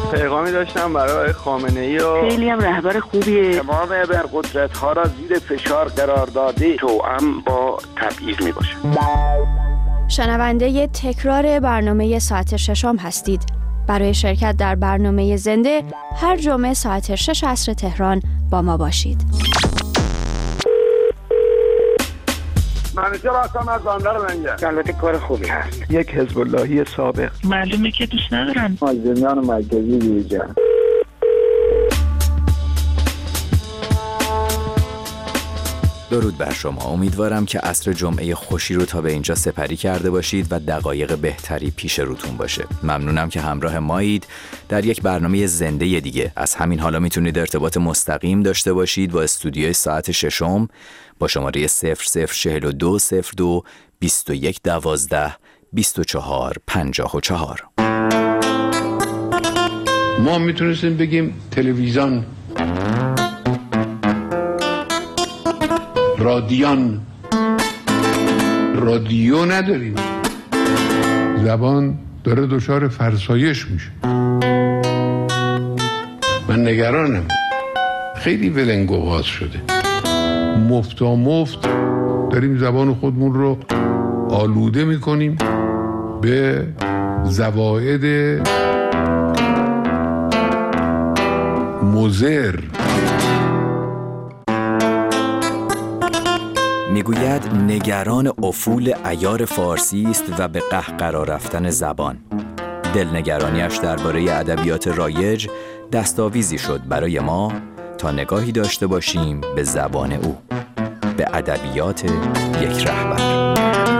پیغامی داشتم برای خامنه‌ای و خیلی هم رهبر خوبیه. تمام ابرقدرت‌ها را زیر فشار قرار داده، توأم با تبعیض میباشه. شنونده تکرار برنامه ساعت ششم هستید. برای شرکت در برنامه زنده هر جمعه ساعت 6 عصر تهران با ما باشید. منیجر هستم از بندر منجر. البته کار خوبی هست. یک حزب اللهی سابق. معلومه که دوست ندارن. مازندران مرکزی ویژه. درود بر شما. امیدوارم که عصر جمعه خوشی رو تا به اینجا سپری کرده باشید و دقایق بهتری پیش روتون باشه. ممنونم که همراه مایید در یک برنامه زنده دیگه. از همین حالا میتونید ارتباط مستقیم داشته باشید با استودیوی ساعت ششم با شماره 004202 2112 2454. ما میتونستیم بگیم تلویزیون، رادیو نداریم. زبان داره دچار فرسایش میشه. من نگرانم. خیلی ولنگ و باز شده. مفت داریم زبان خودمون رو آلوده میکنیم به زوائد مضر. میگوید نگران افول عیار فارسی است و به قهقرا رفتن زبان. دلنگرانیش درباره ادبیات رایج دستاویزی شد برای ما تا نگاهی داشته باشیم به زبان او، به ادبیات یک رهبر.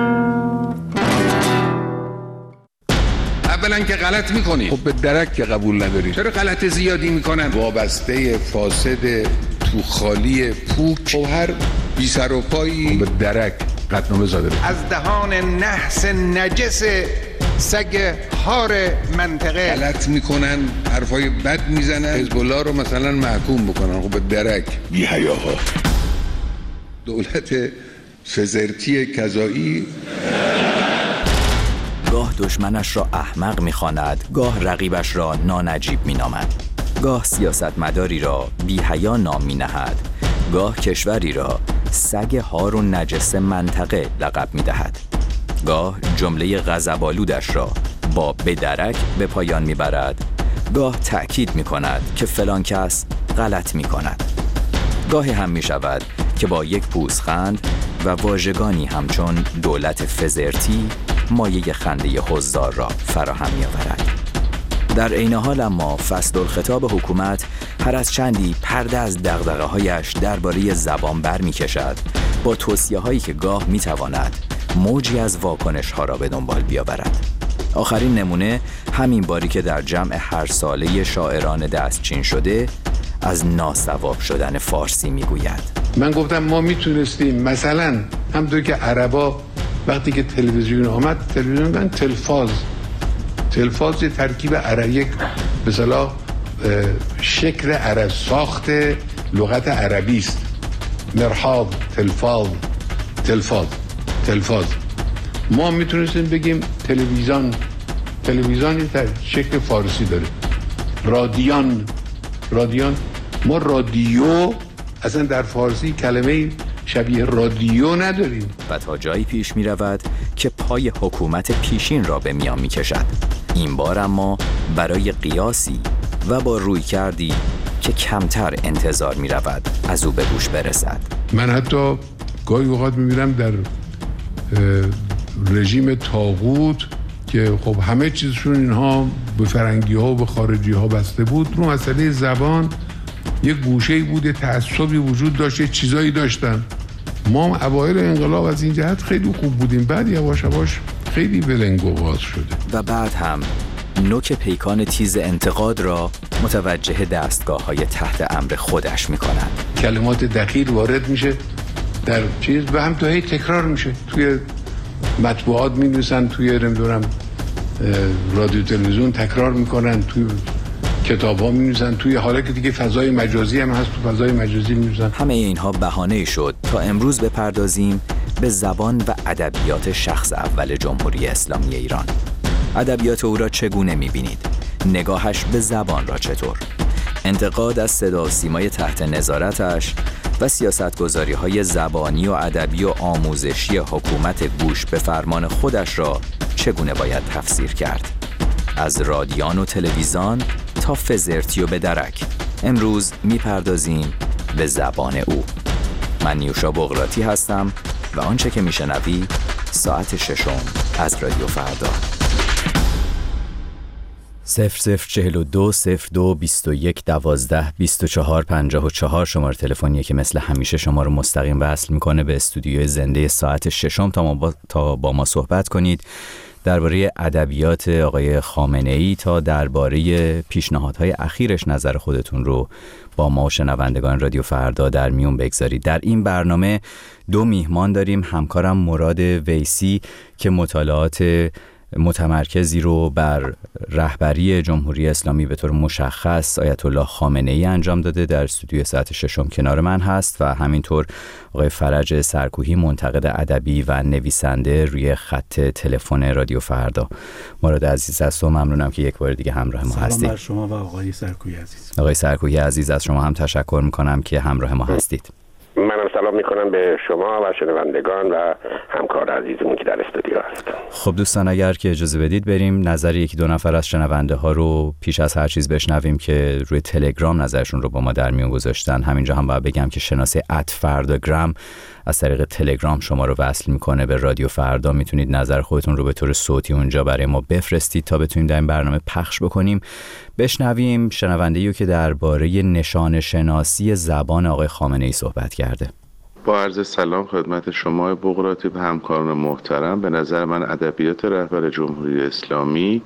اولا که غلط میکنی، خب به درک که قبول نداری. چرا غلط زیادی میکنن؟ وابسته فاسد تو خالی پوک، خب هر بی سر و پایی به درک قطعنامه زاده. از دهان نحس نجس سگ هار منطقه غلط میکنن، حرفای بد میزنن، حزب الله رو مثلا محکوم بکنن. خب به درک بی حیاها. دولت فزرتی کذایی گاه دشمنش را احمق می‌خواند، گاه رقیبش را نانجیب می‌نامد، گاه سیاستمداری را بی حیا نام می‌نهد، گاه کشوری را سگ هار و نجس منطقه لقب می‌دهد، گاه جمله غضب‌آلودش را با بدرک به پایان می‌برد، گاه تأکید می‌کند که فلان کس غلط می‌کند. گاهی هم می‌شود که با یک پوزخند و واژگانی همچون دولت فزرتی مایه خنده حضار را فراهم می‌آورد. در عین حال اما فصل الخطاب حکومت هر از چندی پرده از دغدغه‌هایش درباره زبان برمی‌کشد، با توصیه‌هایی که گاه می‌تواند موجی از واکنش‌ها را به دنبال بیاورد. آخرین نمونه همین باری که در جمع هر ساله شاعران دستچین شده از ناسواب شدن فارسی می‌گوید. من گفتم ما میتونستیم مثلا همونطور که عربا وقتی که تلویزیون آمد، تلویزیون میگن تلفاز یه ترکیب عربی، یک به اصطلاح شکل عرب ساخت لغت عربی است. مرحاب، تلفاز. ما میتونستیم بگیم تلویزیون یه شکل فارسی داره. رادیان. ما رادیو اصلا در فارسی کلمه شبیه رادیو نداریم. و تا جایی پیش می رود که پای حکومت پیشین را به میان می کشد. این بار اما برای قیاسی و با روی کردی که کمتر انتظار می رود از او به گوش برسد. من حتی گاهی اوقات می بینم در رژیم طاغوت که خب همه چیزشون اینها به فرنگی ها و به خارجی ها بسته بود، رو مسئله زبان یک گوشه‌ای بود، تعصبی وجود داشت، چیزایی داشتن. ما اوایل انقلاب از این جهت خیلی خوب بودیم، بعد یواش یواش خیلی ولنگ و باز شده و بعد هم نوک پیکان تیز انتقاد را متوجه دستگاه‌های تحت امر خودش می‌کند. کلمات دقیق وارد میشه در چیز و هم تو هی تکرار میشه، توی مطبوعات می‌نویسن، توی نمیدونم رادیو تلویزیون تکرار میکنن، توی کتاب‌ها می‌نویسن، توی حالا که دیگه فضای مجازی هم هست، تو فضای مجازی می‌نویسن. همه اینها بهانه‌ای شد تا امروز بپردازیم به زبان و ادبیات شخص اول جمهوری اسلامی ایران. ادبیات او را چگونه می‌بینید؟ نگاهش به زبان را چطور؟ انتقاد از صدا و سیمای تحت نظارتش و سیاستگذاری‌های زبانی و ادبی و آموزشی حکومت گوش به فرمان خودش را چگونه باید تفسیر کرد؟ از رادیان و تلویزیون تا فزرتی و به درک، امروز میپردازیم به زبان او. من نیوشا بغراتی هستم و آنچه که میشنوی ساعت ششم از رادیو فردا. 0042 02 21 12 24 54 شماره تلفنیه که مثل همیشه شما رو مستقیم وصل میکنه به استودیوی زنده ساعت ششم تا با ما صحبت کنید درباره ادبیات آقای خامنه‌ای تا درباره پیشنهادهای اخیرش نظر خودتون رو با ما و شنوندگان رادیو فردا در میون بگذارید. در این برنامه 2 میهمان داریم. همکارم مراد ویسی که مطالعات متمرکزی رو بر رهبری جمهوری اسلامی به طور مشخص آیت الله خامنه‌ای انجام داده، در استودیو ساعت ششم کنار من هست، و همینطور آقای فرج سرکوهی منتقد ادبی و نویسنده روی خط تلفن رادیو فردا. مراد عزیز از تو ممنونم که یک بار دیگه همراه ما هستید. سلام بر شما و آقای سرکوهی عزیز. آقای سرکوهی عزیز از شما هم تشکر میکنم که همراه ما هستید. منم سلام میکنم به شما و شنوندگان و همکار عزیزمون که در استودیو هستن. خب دوستان اگر که اجازه بدید بریم نظر 1-2 نفر از شنونده ها رو پیش از هر چیز بشنویم که روی تلگرام نظرشون رو با ما در میون گذاشتن. همینجا هم باید بگم که شناسه @فرداگرام از طریق تلگرام شما رو وصل میکنه به رادیو فردا. میتونید نظر خودتون رو به طور صوتی اونجا برای ما بفرستید تا بتونیم در این برنامه پخش بکنیم. بشنویم شنونده‌ای که درباره نشان شناسی زبان آقای خامنه‌ای صحبت کرده. با عرض سلام خدمت شما بغراتی و همکاران محترم. به نظر من ادبیات رهبر جمهوری اسلامی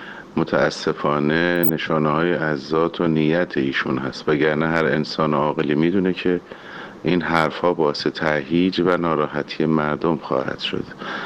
متاسفانه نشانه‌های از ذات و نیت ایشون هست، وگرنه هر انسان عاقلی میدونه که این حرفها باعث تهییج و ناراحتی مردم خواهد شد.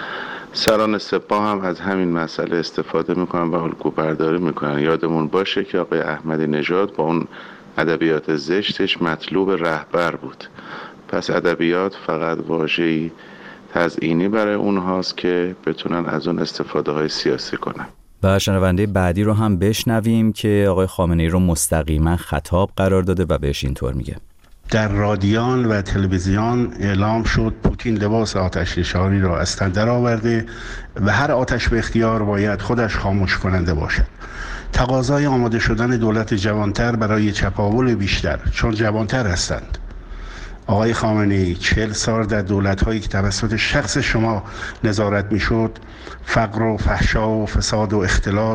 سران سپاه هم از همین مسئله استفاده میکنن و الگو برداری میکنن. یادمون باشه که آقای احمدی نژاد با اون ادبیات زشتش مطلوب رهبر بود. پس ادبیات فقط واژه‌ای تزیینی برای اونهاست که بتونن از اون استفاده های سیاسی کنن. و شنونده بعدی رو هم بشنویم که آقای خامنه‌ای رو مستقیما خطاب قرار داده و بهش اینطور میگه. در رادیان و تلویزیون اعلام شد پوتین لباس آتش نشانی را از تن درآورده و هر آتش به اختیار باید خودش خاموش کننده باشد. تقاضای آماده شدن دولت جوانتر برای چپاول بیشتر، چون جوانتر هستند. آقای خامنه‌ای 40 سال در دولت‌هایی که توسط شخص شما نظارت می‌شد، فقر و فحشا و فساد و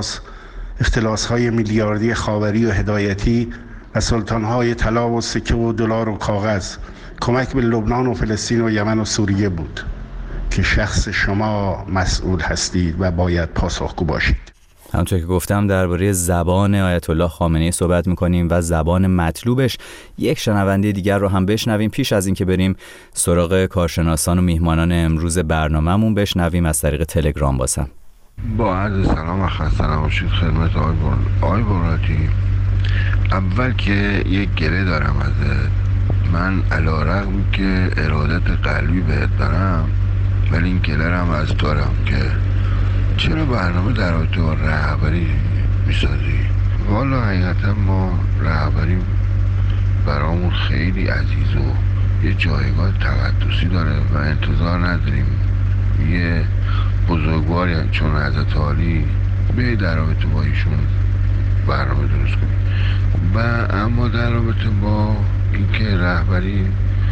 اختلاس‌های میلیاردی خاوری و هدایتی و سلطان‌های طلا و سکه و دلار و کاغذ کمک به لبنان و فلسطین و یمن و سوریه بود که شخص شما مسئول هستید و باید پاسخگو باشید. همونطور که گفتم درباره زبان آیت الله خامنه‌ای صحبت می‌کنیم و زبان مطلوبش. یک شنونده دیگر رو هم بشنویم پیش از اینکه بریم سراغ کارشناسان و میهمانان امروز برنامه‌مون. بشنویم از طریق تلگرام باسم. با عرض سلام و خسته نباشید خدمت آقای بغراتی. اول که یک گله دارم ازت. من علی‌رغم که ارادت قلبی بهت دارم ولی این گله هم از دارم که چرا برنامه در رابطه با رهبری میسازی؟ والا حقیقتا ما رهبری برامون خیلی عزیز و یه جایگاه تقدسی داره و انتظار نداریم یه بزرگواری چون حضرت عالی بیایی در رابطه با ایشون برنامه درست کنیم. و اما در رابطه با اینکه رهبری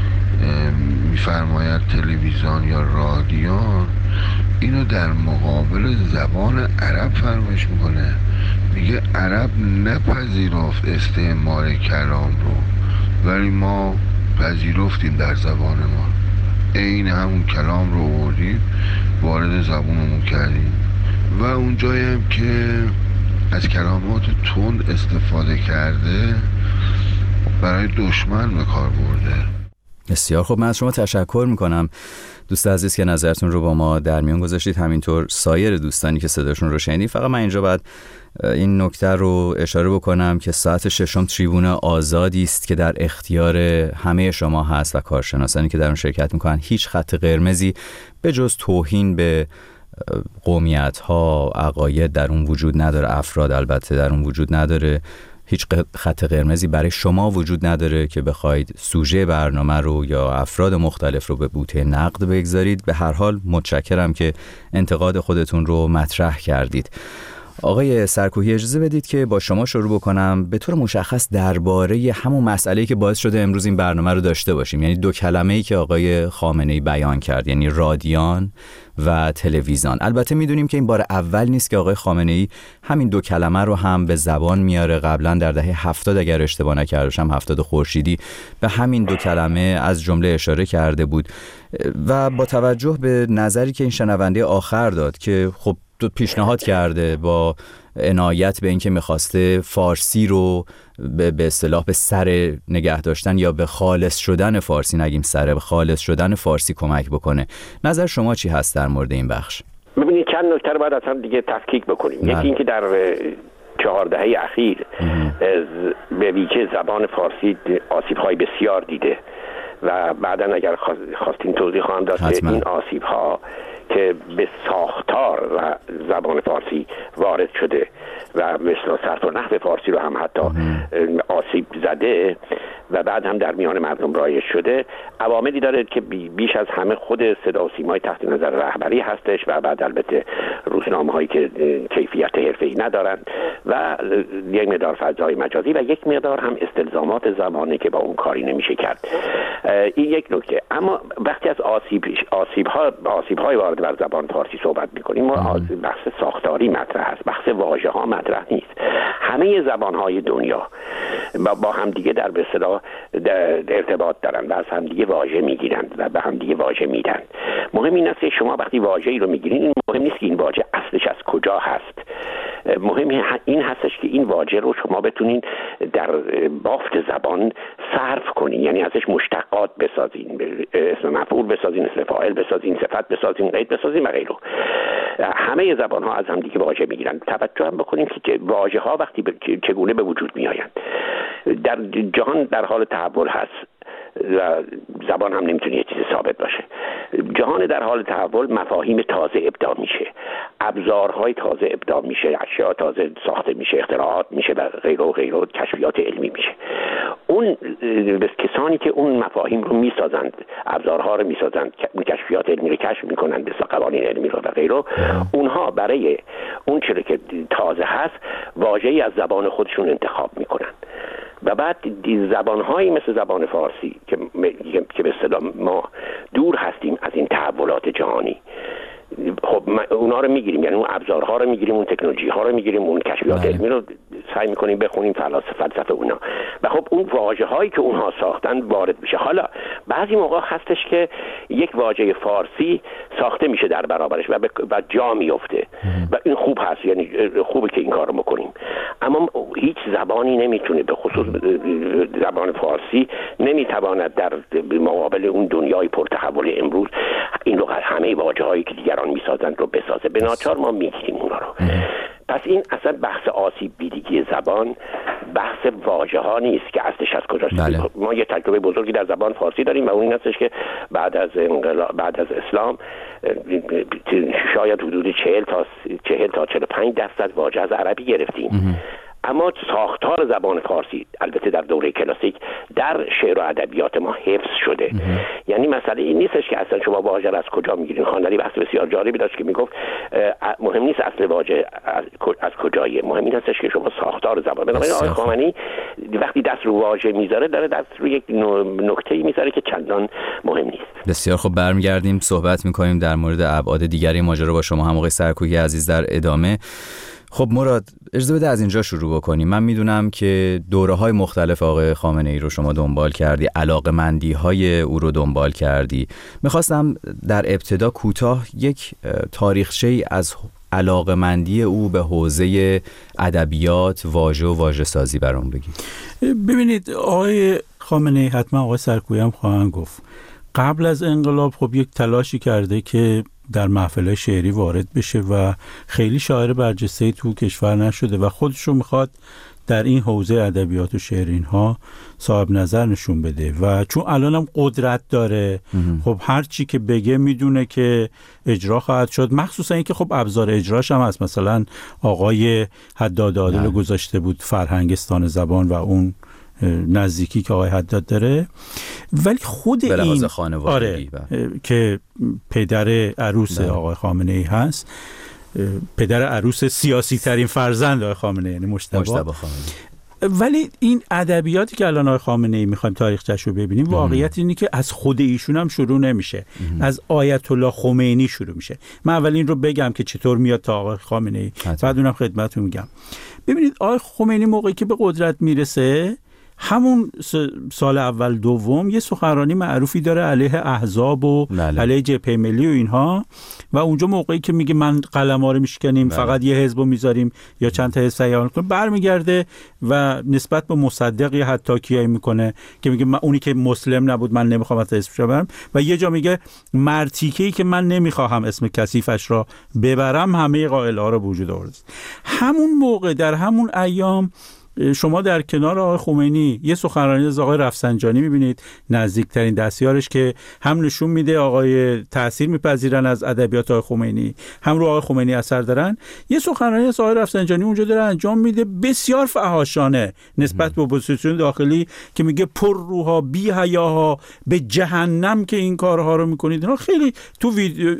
میفرماید تلویزیون یا رادیو، اینو در مقابل زبان عرب فرمایش میکنه. میگه عرب نپذیرفت استعمار کلام رو ولی ما پذیرفتیم در زبان ما. عین همون کلام رو آوردیم وارد زبانمون کردیم و اون جایی هم که از کلمات تند استفاده کرده برای دشمن به کار برده. بسیار خوب، من از شما تشکر میکنم دوست عزیز که نظرتون رو با ما در میان گذاشتید. همینطور سایر دوستانی که صداشون رو شنیدید. فقط من اینجا باید این نکته رو اشاره بکنم که ساعت ششم تریبون آزادی است که در اختیار همه شما هست و کارشناسانی که در اون شرکت میکنن هیچ خط قرمزی به جز توهین به قومیت‌ها، عقاید در اون وجود نداره، افراد البته در اون وجود نداره، هیچ خط قرمزی برای شما وجود نداره که بخواید سوژه برنامه رو یا افراد مختلف رو به بوته نقد بگذارید. به هر حال متشکرم که انتقاد خودتون رو مطرح کردید. آقای سرکوهی، اجازه بدید که با شما شروع بکنم به طور مشخص درباره همون مسئله‌ای که باعث شده امروز این برنامه رو داشته باشیم، یعنی دو کلمه‌ای که آقای خامنه‌ای بیان کرد، یعنی رادیان و تلویزیون. البته میدونیم که این بار اول نیست که آقای خامنه‌ای همین دو کلمه رو هم به زبان میاره. قبلا در دهه 70 اگر اشتباه نکرده باشم 70 خورشیدی به همین دو کلمه از جمله اشاره کرده بود و با توجه به نظری که این شنونده آخر داد که خب پیشنهاد کرده با عنایت به اینکه میخواسته فارسی رو به اصطلاح به سر نگه داشتن یا به خالص شدن فارسی، نگیم سر، به خالص شدن فارسی کمک بکنه. نظر شما چی هست در مورد این بخش؟ ببینید چند نکته رو باید اصلا دیگه تفکیک بکنیم. یکی اینکه در 4 دهه اخیر به ویژه زبان فارسی آسیب‌های بسیار دیده و بعداً اگر خواستین توضیح خواهم داد که این آسیب‌ها که به ساختار و زبان فارسی وارد شده و مثل صرف و نحو فارسی رو هم حتی آسیب زده و بعد هم در میان مردم رایج شده، عواملی داره که بیش از همه خود صدا و سیمای تحت نظر رهبری هستش و بعد البته روزنامه‌هایی که کیفیت حرفه‌ای ندارن و یک مقدار فضای مجازی و یک مقدار هم استلزامات زمانه که با اون کاری نمیشه کرد. این یک نکته. اما وقتی از آسیب‌های وارد بر زبان فارسی صحبت می‌کنیم، ما بحث ساختاری مطرح است، بحث واژه‌ها مطرح نیست. همه زبان‌های دنیا با هم دیگه در به اصطلاح ارتباط دارن و از هم دیگه واژه میگیرن و به هم دیگه واژه میدن. مهم این است که شما وقتی واژه‌ای رو میگیرین، این مهم نیست که این واژه اصلش از کجا هست. مهم این هستش که این واژه رو شما بتونین در بافت زبان صرف کنین، یعنی ازش مشتقات بسازین، اسم مفعول بسازین، اسم فاعل بسازین، صفت بسازین، قید بسازین و غیره. همه زبان‌ها از هم دیگه واژه میگیرن. توجه هم بکنین که واژه‌ها وقتی چگونه به وجود میآیند. در جهان در حال تحول هست و زبان هم نمیتونه یه چیز ثابت باشه. جهان در حال تحول، مفاهیم تازه ابداع میشه، ابزارهای تازه ابداع میشه، اشیاء تازه ساخته میشه، اختراعات میشه و غیره و غیره، کشفیات علمی میشه. اون کسانی که اون مفاهیم رو میسازند، ابزارها رو میسازند، اون کشفیات علمی رو کشف میکنند، به قوانین علمی رو و غیره، اونها برای اون چیزی که تازه هست واژه‌ای از زبان خودشون انتخاب میکنن و بعد زبان‌هایی مثل زبان فارسی که به اصطلاح ما دور هستیم از این تحولات جهانی، خب اونا رو میگیریم، یعنی اون ابزارها رو میگیریم، اون تکنولوژی ها رو میگیریم، اون کشفیات علمی رو سعی میکنیم بخونیم، فلسفه اونا، و خب اون واژه هایی که اونها ساختن وارد میشه. حالا بعضی موقع هستش که یک واژه فارسی ساخته میشه در برابرش و جا میفته و این خوب هست، یعنی خوبه که این کار رو بکنیم. اما هیچ زبانی نمیتونه، به خصوص زبان فارسی نمیتواند در مقابل اون دنیای پرتحول امروز این رو همه واژه هایی که دیگران میسازند رو بسازه. به ناچار ما میگیریم اونا رو. پس این اصلا بحث آسیب دیدگی زبان بحث واژه ها نیست که اصلش از کجاست. ما یه تجربه بزرگی در زبان فارسی داریم و اون این هستش که بعد از اسلام شاید حدود 40 تا 45% واژه از عربی گرفتیم. اما ساختار زبان فارسی البته در دوره کلاسیک در شعر و ادبیات ما حفظ شده. یعنی مسئله این نیستش که اصلا شما واژه از کجا میگیرین. خواندنی بحث بسیار جالبی داشت که میگفت مهم نیست اصل واژه از کجاییه، مهم این هستش که شما ساختار زبان. بنابراین آقای خامنه‌ای وقتی دست رو واژه میذاره داره دست رو یک نکته‌ای میذاره که چندان مهم نیست. بسیار خب، برمیگردیم صحبت میکنیم در مورد ابعاد دیگری ماجرا با شما هم آقای سرکوهی عزیز در ادامه. خب مراد، اجازه بده از اینجا شروع بکنیم. من میدونم که دوره‌های مختلف آقای خامنه‌ای رو شما دنبال کردی، علاقه‌مندی‌های او رو دنبال کردی. میخواستم در ابتدا کوتاه یک تاریخچه‌ای از علاقه‌مندی او به حوزه ادبیات، واژه و واژه سازی برام بگید. ببینید آقای خامنه‌ای، حتما آقای سرکوهی هم خواهند گفت، قبل از انقلاب خب یک تلاشی کرده که در محفل شعری وارد بشه و خیلی شاعر برجسته‌ای تو کشور نشده و خودش رو میخواد در این حوزه ادبیات و شعر اینها صاحب نظر نشون بده و چون الانم قدرت داره خب هر چی که بگه میدونه که اجرا خواهد شد، مخصوصا اینکه خب ابزار اجراش هم هست. مثلا آقای حداد عادل گذاشته بود فرهنگستان زبان و اون نزدیکی که آقای حداد داره، ولی خود این خانوادگی که پدر عروس آقای خامنه ای هست، پدر عروس سیاسی ترین فرزند آقای خامنه ای، یعنی مجتبی خامنه. ولی این ادبیاتی که الان آقای خامنه ای میخوایم تاریخچه‌اش رو ببینیم، واقعیت اینه که از خود ایشون هم شروع نمیشه، از آیت الله خمینی شروع میشه. من اول این رو بگم که چطور میاد تا آقای خامنه ای، بعد اونم خدمتتون میگم. ببینید آقای خمینی موقعی که به قدرت میرسه، همون سال اول دوم یه سخنرانی معروفی داره علیه احزاب و علیه جبهه ملی و اینها، و اونجا موقعی که میگه من قلم‌ها رو میشکنیم فقط یه حزب رو میذاریم یا چند تا حزب سیاحان کنیم، برمیگرده و نسبت به مصدق یه حتاکیایی میکنه که میگه من اونی که مسلم نبود من نمیخوام از حزبش برم، و یه جا میگه مرتیکه‌ای که من نمیخوام اسم کثیفش را ببرم همه قائل‌ها رو وجود آورد. همون موقع در همون ایام شما در کنار آقای خمینی یه سخنرانی از آقای رفسنجانی میبینید، نزدیکترین دستیارش، که هم نشون میده آقای تأثیر میپذیرن از ادبیات آقای خمینی، هم رو آقای خمینی اثر دارن. یه سخنرانی از آقای رفسنجانی اونجا داره انجام میده بسیار فحاشانه نسبت به اپوزیسیون داخلی، که میگه پر روها بی حیاها به جهنم که این کارها رو میکنید. اینا خیلی تو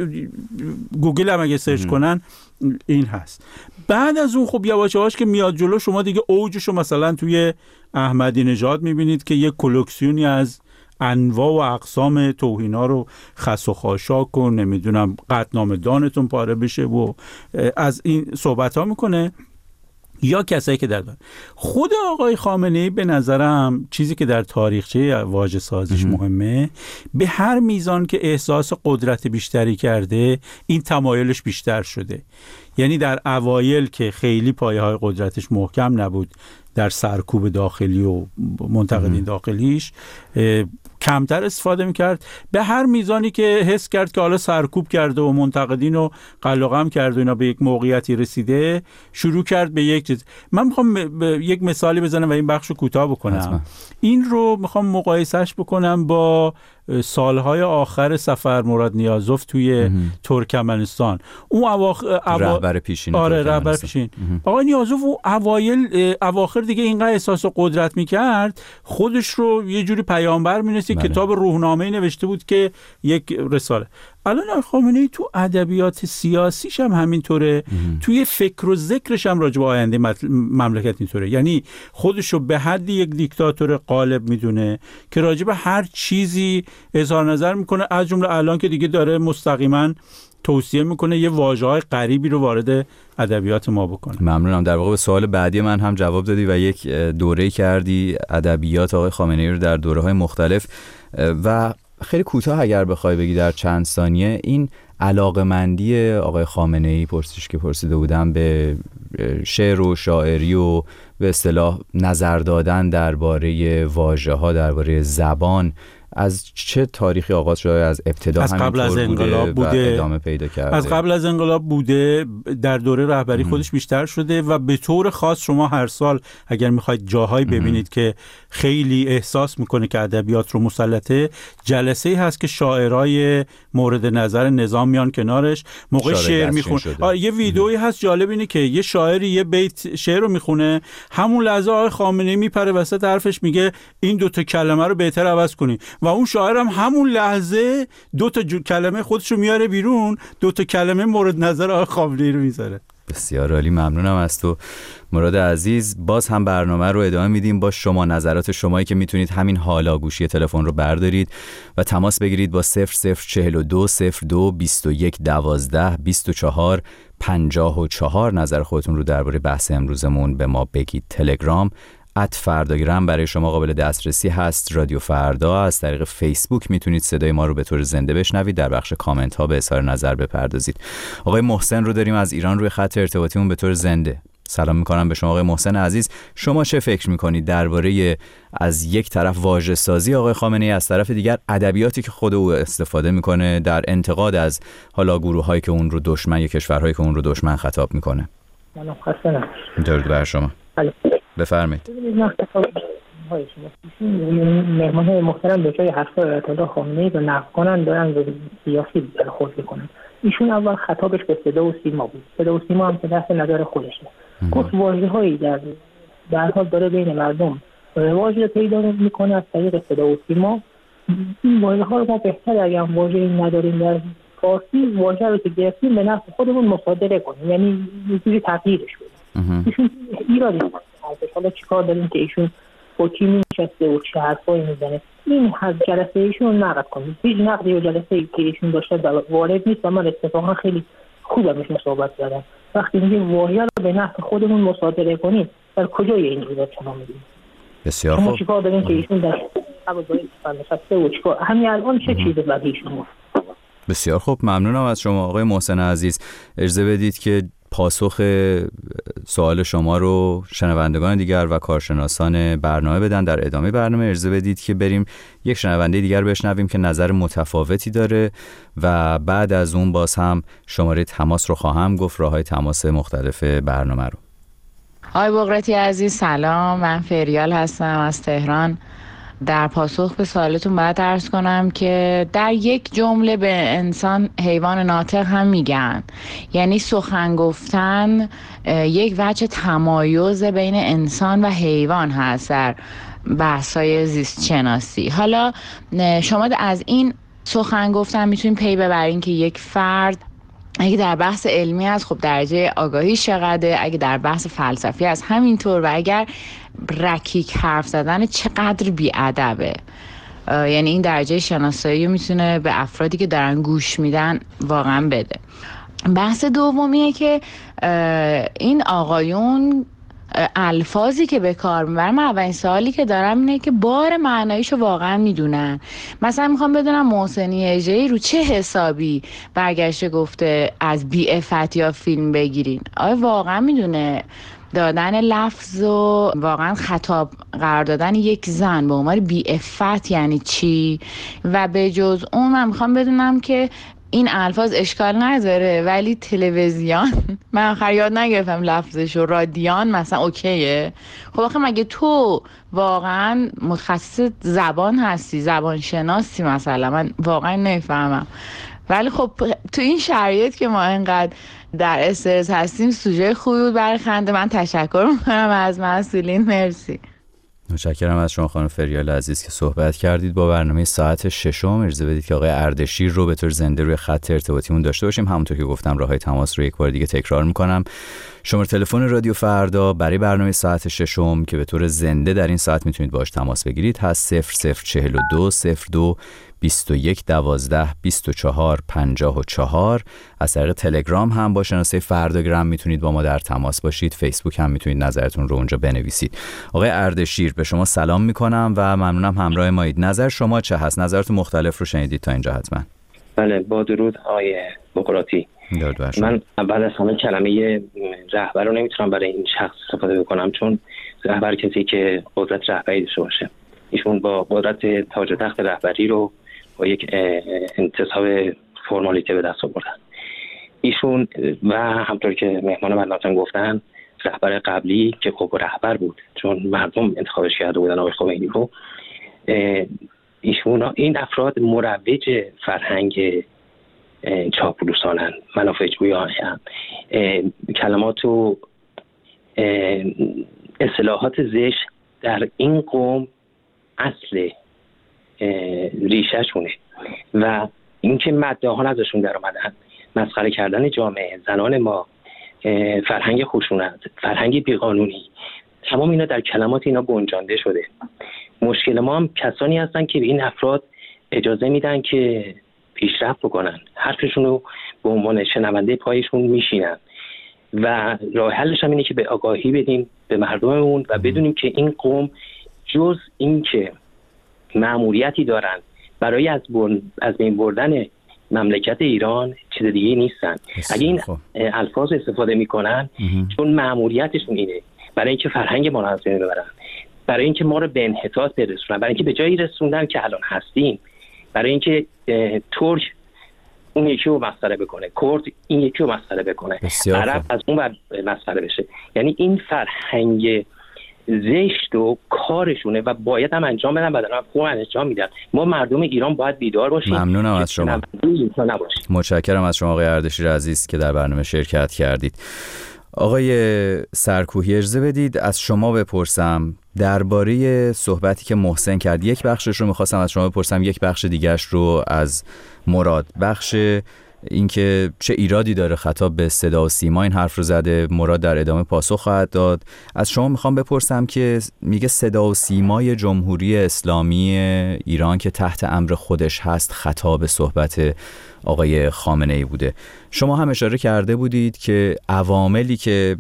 گوگل هم اگه سرچ کنن این هست. بعد از اون خب یواش یواش که میاد جلو، شما دیگه اوجشو مثلا توی احمدی نژاد میبینید که یک کلکسیونی از انواع و اقسام توهینا رو خس و خاشاک و نمیدونم قطعنامه دانتون پاره بشه و از این صحبت ها میکنه. یا کسایی که در خود آقای خامنه‌ای به نظرم چیزی که در تاریخچه واژه سازیش مهمه، به هر میزان که احساس قدرت بیشتری کرده این تمایلش بیشتر شده. یعنی در اوایل که خیلی پایه‌های قدرتش محکم نبود، در سرکوب داخلی و منتقدین داخلیش کمتر استفاده میکرد. به هر میزانی که حس کرد که حالا سرکوب کرده و منتقدین رو قلقم کرد و اینا به یک موقعیتی رسیده، شروع کرد به یک چیز. من میخوام یک مثالی بزنم و این بخش رو کوتاه بکنم. این رو میخوام مقایسهش بکنم با سالهای آخر سفر مراد نیازوف توی ترکمنستان. اون رهبر پیشین. رهبر پیشین. آقای نیازوف اواخر دیگه اینقدر احساس قدرت میکرد، خودش رو یه جوری پیامبر می‌نویسه. کتاب روحنامه‌ای نوشته بود که یک رساله. الان خامنه‌ای تو ادبیات سیاسیش هم همینطوره، توی فکر و ذکرش هم راجع به آینده مملکت اینطوره. یعنی خودش رو به حد یک دیکتاتور غالب میدونه که راجع به هر چیزی اظهار نظر میکنه، از جمله الان که دیگه داره مستقیما توصیه میکنه یه واژه‌های غریبی رو وارد ادبیات ما بکنه. ممنونم. در واقع به سوال بعدی من هم جواب دادی و یک دوره کردی ادبیات آقای خامنه‌ای رو در دوره‌های مختلف. و خیلی کوتاه اگر بخوای بگی در چند ثانیه، این علاقه‌مندی آقای خامنه‌ای، پرسش که پرسیده بودم، به شعر و شاعری و به اصطلاح نظر دادن درباره واژه‌ها، درباره زبان، از چه تاریخی آغاز شده؟ از ابتدا از قبل از انقلاب بوده، ادامه پیدا کرده. از قبل از انقلاب بوده، در دوره رهبری خودش بیشتر شده و به طور خاص شما هر سال اگر میخواید جاهایی ببینید که خیلی احساس میکنه که ادبیات رو مسلطه، جلسه‌ای هست که شاعرای مورد نظر نظام میان کنارش، موقع شعر میخونه. یه ویدئویی هست جالب اینه که یه شاعری یه بیت شعر رو میخونه، همون لحظه آقای خامنه‌ای میپره وسط حرفش، میگه این دوتا کلمه رو بهتر عوض کنی، و اون شاعر هم همون لحظه دوتا کلمه خودشو میاره بیرون، دوتا کلمه مورد نظر آقای خامنه‌ای رو میذاره. بسیار عالی، ممنونم از تو مراد عزیز. باز هم برنامه رو ادامه میدیم با شما، نظرات شمایی که میتونید همین حالا گوشی تلفن رو بردارید و تماس بگیرید با 0042 02 21 12 24 54. نظر خودتون رو درباره بحث امروزمون به ما بگید. تلگرام @فرداگرام برای شما قابل دسترسی هست. رادیو فردا از طریق فیسبوک میتونید صدای ما رو به طور زنده بشنوید. در بخش کامنت ها به اظهار نظر بپردازید. آقای محسن رو داریم از ایران روی خط ارتباطیمون به طور زنده. سلام میکنم به شما آقای محسن عزیز. شما چه فکر میکنید درباره از یک طرف واژه سازی آقای خامنه‌ای، از طرف دیگر ادبیاتی که خود او استفاده میکنه در انتقاد از حالا گروه‌هایی که اون رو دشمن یا کشورهایی که اون رو دشمن خطاب میکنه؟ سلام، خسته نباشید. درود بر شما. بفرمایید. مهمان محترم به جای حرفای آیت الله خامنه‌ای رو نقد کنن دارن به سیاسی خود میکنن. ایشون اول خطابش به صدا و سیما بود. صدا و سیما هم که تحت نظر خودشه. گفت واژه‌هایی در حال داره بین مردم رواج پیدا میکنه از طریق صدا و سیما. این واژه‌ها رو ما بهتر اگه هم واژه‌ای نداریم در فارسی، واژه رو که گرفتیم به نفع خودمون مصادره کنیم، یعنی یه جوری تغییرش بدیم. ایشون ایرادی نداره. حالا چیکار داریم که ایشون با کی نشسته و چه حرفایی میزنه؟ این از جلسه ایشون نقد کنیم. هیچ نقدی و جلسه‌ای که ایشون داشته وارد نیست و من اتفاقا خیلی خوبم ایشون صحبت کردم. وقتی میگیم واژه رو به نفع خودمون مصادره کنیم، در کجای این ایراد شما می‌بینید؟ بسیار خوب. چیکار داریم که ایشون در قبضای نشسته و چیکار همین الان چه چیزی بعدی شما؟ بسیار خوب، ممنونم از شما آقای محسن عزیز. اجازه بدید که پاسخ سوال شما رو شنوندگان دیگر و کارشناسان برنامه بدن. در ادامه برنامه اجازه بدید که بریم یک شنونده دیگر بشنویم که نظر متفاوتی داره و بعد از اون باز هم شماره تماس رو خواهم گفت، راه‌های تماس مختلف برنامه رو. آقای بقراتی عزیز سلام، من فریال هستم از تهران. در پاسخ به سوالتون باید عرض کنم که در یک جمله به انسان حیوان ناطق هم میگن، یعنی سخن گفتن یک وجه تمایز بین انسان و حیوان هست در بحث‌های زیست شناسی. حالا شما از این سخن گفتن میتونید پی ببرین که یک فرد اگه در بحث علمی هست خب درجه آگاهی چقدره، اگه در بحث فلسفی هست همینطور، و اگر رکیک حرف زدن چقدر بی‌ادبه. یعنی این درجه شناسایی رو میتونه به افرادی که دارن گوش میدن واقعا بده. بحث دومیه که این آقایون الفاظی که به کار میبرن، من اولین سوالی که دارم اینه که بار معناییشو واقعا میدونن. مثلا میخوام بدونم محسنی اژه‌ای رو چه حسابی برگشته گفته از بی‌عفت یا فیلم بگیرین؟ آیا واقعا میدونه دادن لفظ و واقعا خطاب قرار دادن یک زن به عنوان بی‌عفت یعنی چی؟ و به جز اون من میخوام بدونم که این الفاظ اشکال نداره ولی تلویزیون من آخر یاد نگرفتم لفظشو، رادیان مثلا اوکیه؟ خب آخه مگه تو واقعا متخصص زبان هستی، زبان شناسی مثلا؟ من واقعا نمیفهمم. ولی خب تو این شرایط که ما اینقدر در استرس هستیم سوژه خوبی بود برای خنده. من تشکر میکنم از مسئولین. مرسی. متشکرم از شما خانم فریال عزیز که صحبت کردید. با برنامه ساعت 6 اجازه بدید که آقای اردشیر رو به طور زنده روی خط ارتباطیمون داشته باشیم. همونطور که گفتم راههای تماس رو یک بار دیگه تکرار میکنم. شماره تلفن رادیو فردا برای برنامه ساعت 6 که به طور زنده در این ساعت میتونید باهاش تماس بگیرید هست 0042 02 21 12 24 54. از طریق تلگرام هم با شناسه فرداگرام میتونید با ما در تماس باشید. فیسبوک هم میتونید نظرتون رو اونجا بنویسید. آقای اردشیر به شما سلام میکنم و ممنونم همراه مایید. نظر شما چه هست؟ نظرتون مختلف رو شنیدید تا اینجا حتما. بله، با درود آقای بقراتی. من اول از همه کلمه رهبر رو نمیتونم برای این شخص استفاده بکنم، چون رهبر کسی که قدرت رهبری داشته باشه. ایشون با قدرت تاج و تخت رهبری رو با یک انتصاب فرمالیته به دست آوردن. ایشون و همطور که مهمان برنامه‌تون گفتن رهبر قبلی که خب رهبر بود چون مردم انتخابش کرده بودن آقای خمینی رو، ایشون این افراد مروج فرهنگ چاپلوسانن، منافع جویانن، کلمات و اصطلاحات زشت در این قوم اصل ریشه شونه و اینکه مدعاها ازشون در اومدن، مسخره کردن جامعه، زنان ما، فرهنگ خشونت، فرهنگ بیقانونی، تمام اینا در کلمات اینا گنجانده شده. مشکل ما هم کسانی هستن که به این افراد اجازه میدن که پیشرفت بکنن، حرفشون رو به عنوان شنونده پایشون میشینن و راه حلش هم اینه که به آگاهی بدیم به مردممون و بدونیم که این قوم جز این که مأموریتی دارن برای از بین بردن مملکت ایران چیز دیگه نیستن. اگه این الفاظ استفاده میکنن چون مأموریتشون اینه برای اینکه فرهنگ ما رو از بین ببرن، برای اینکه ما رو به انحطاط برسونن، برای اینکه به جایی رسوندن که الان هستیم، برای اینکه ترک اون یکی رو مسخره بکنه، کرد این یکی رو مسخره بکنه، عرب از اون بر مسخره بشه. یعنی این فرهنگ زشت و کارشونه و باید هم انجام بدن و دارن خوب انجام میدن. ما مردم ایران باید بیدار باشیم. ممنونم از شما. متشکرم از شما آقای اردشیر عزیز که در برنامه شرکت کردید. آقای سرکوهی اجازه بدید از شما بپرسم درباره صحبتی که محسن کرد. یک بخشش رو میخواستم از شما بپرسم، یک بخش دیگرش رو از مراد. بخش اینکه چه ایرادی داره خطاب به صدا و سیما این حرف رو زده، مراد در ادامه پاسخ خواهد داد. از شما میخوام بپرسم که میگه صدا و سیمای جمهوری اسلامی ایران که تحت امر خودش هست خطاب صحبت آقای خامنه ای بوده. شما هم اشاره کرده بودید که عواملی که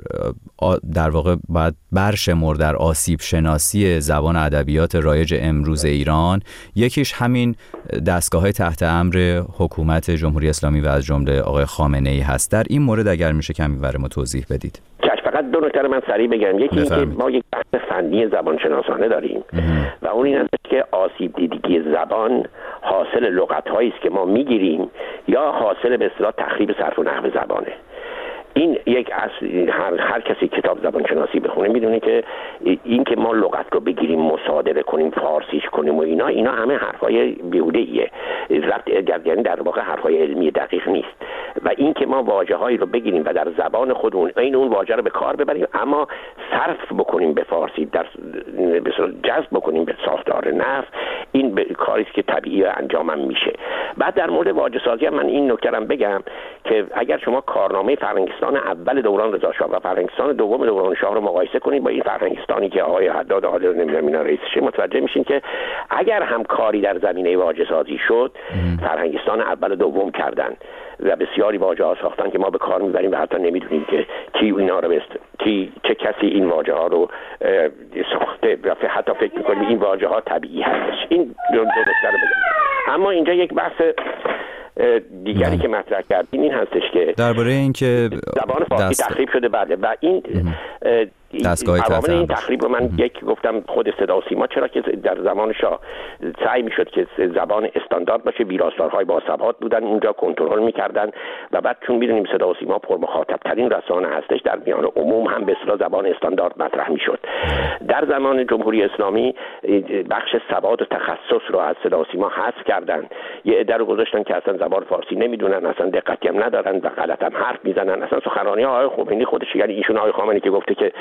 در واقع باید برشمرد در آسیب شناسی زبان ادبیات رایج امروز ایران، یکیش همین دستگاه‌های تحت امر حکومت جمهوری اسلامی و از جمله آقای خامنه ای هست. در این مورد اگر میشه کمی برای ما توضیح بدید. فقط دو نکته من سریع بگم. یکی این که ما یک بحث فنی زبانشناسانه داریم و اون این است که آسیب دیدگی زبان حاصل لغت‌هایی است که ما میگیریم یا حاصل به اصطلاح تخریب صرف و نحو زبانه. این یک اصل، هر کسی کتاب زبانشناسی بخونه میدونه که این که ما لغت رو بگیریم مصادره کنیم فارسیش کنیم و اینا همه حرفای بیهوده‌ایه، یعنی در واقع حرفای علمی دقیق نیست. و این که ما واژه‌هایی رو بگیریم و در زبان خودمون اون واژه رو به کار ببریم اما صرف بکنیم به فارسی، در به اصطلاح جذب بکنیم به ساختار نحو، این کاری است که طبیعی انجام میشه. بعد در مورد واژه سازی من این نکته رو بگم که اگر شما کارنامه فرهنگستان اول دوران رضا شاه و فرهنگستان دوم دوران شاه رو مقایسه کنید با این فرهنگستانی که آقای حداد عادل نمیدونم اینا رئیسشه، متوجه میشین که اگر هم کاری در زمینه واژه سازی شد فرهنگستان اول و دوم کردن و بسیاری واژه‌ها ساختن که ما به کار میبریم و حتی نمیدونیم که کی اینا رو چه کسی این واژه‌ها رو ساخته و حتی فکر می‌کنیم این واژه‌ها طبیعی هستش. این دو نکته رو بگم. اما اینجا یک بحث دیگری که مطرح کردیم این هستش که درباره اینکه زبان فارسی تخریب شده بعد و این عوامل این تخریب رو من یک گفتم خود صدا و سیما، چرا که در زمان شاه سعی میشد که زبان استاندارد باشه، ویراستارهای با ثبات بودن اونجا کنترل میکردن و بعد چون میدونیم صدا و سیما پر مخاطب ترین رسانه هستش در میان عموم هم به اصطلاح زبان استاندارد مطرح میشد. در زمان جمهوری اسلامی بخش ثبات و تخصص رو از صدا و سیما حذف کردن، یه عده رو گذاشتن که اصلا زبان فارسی نمیدونن، اصلا دقتی هم ندارن و غلط هم حرف میزنن. اصلا سخنرانی آقای خمینی خودش، یعنی ایشون آقای خامنه‌ای که گفته که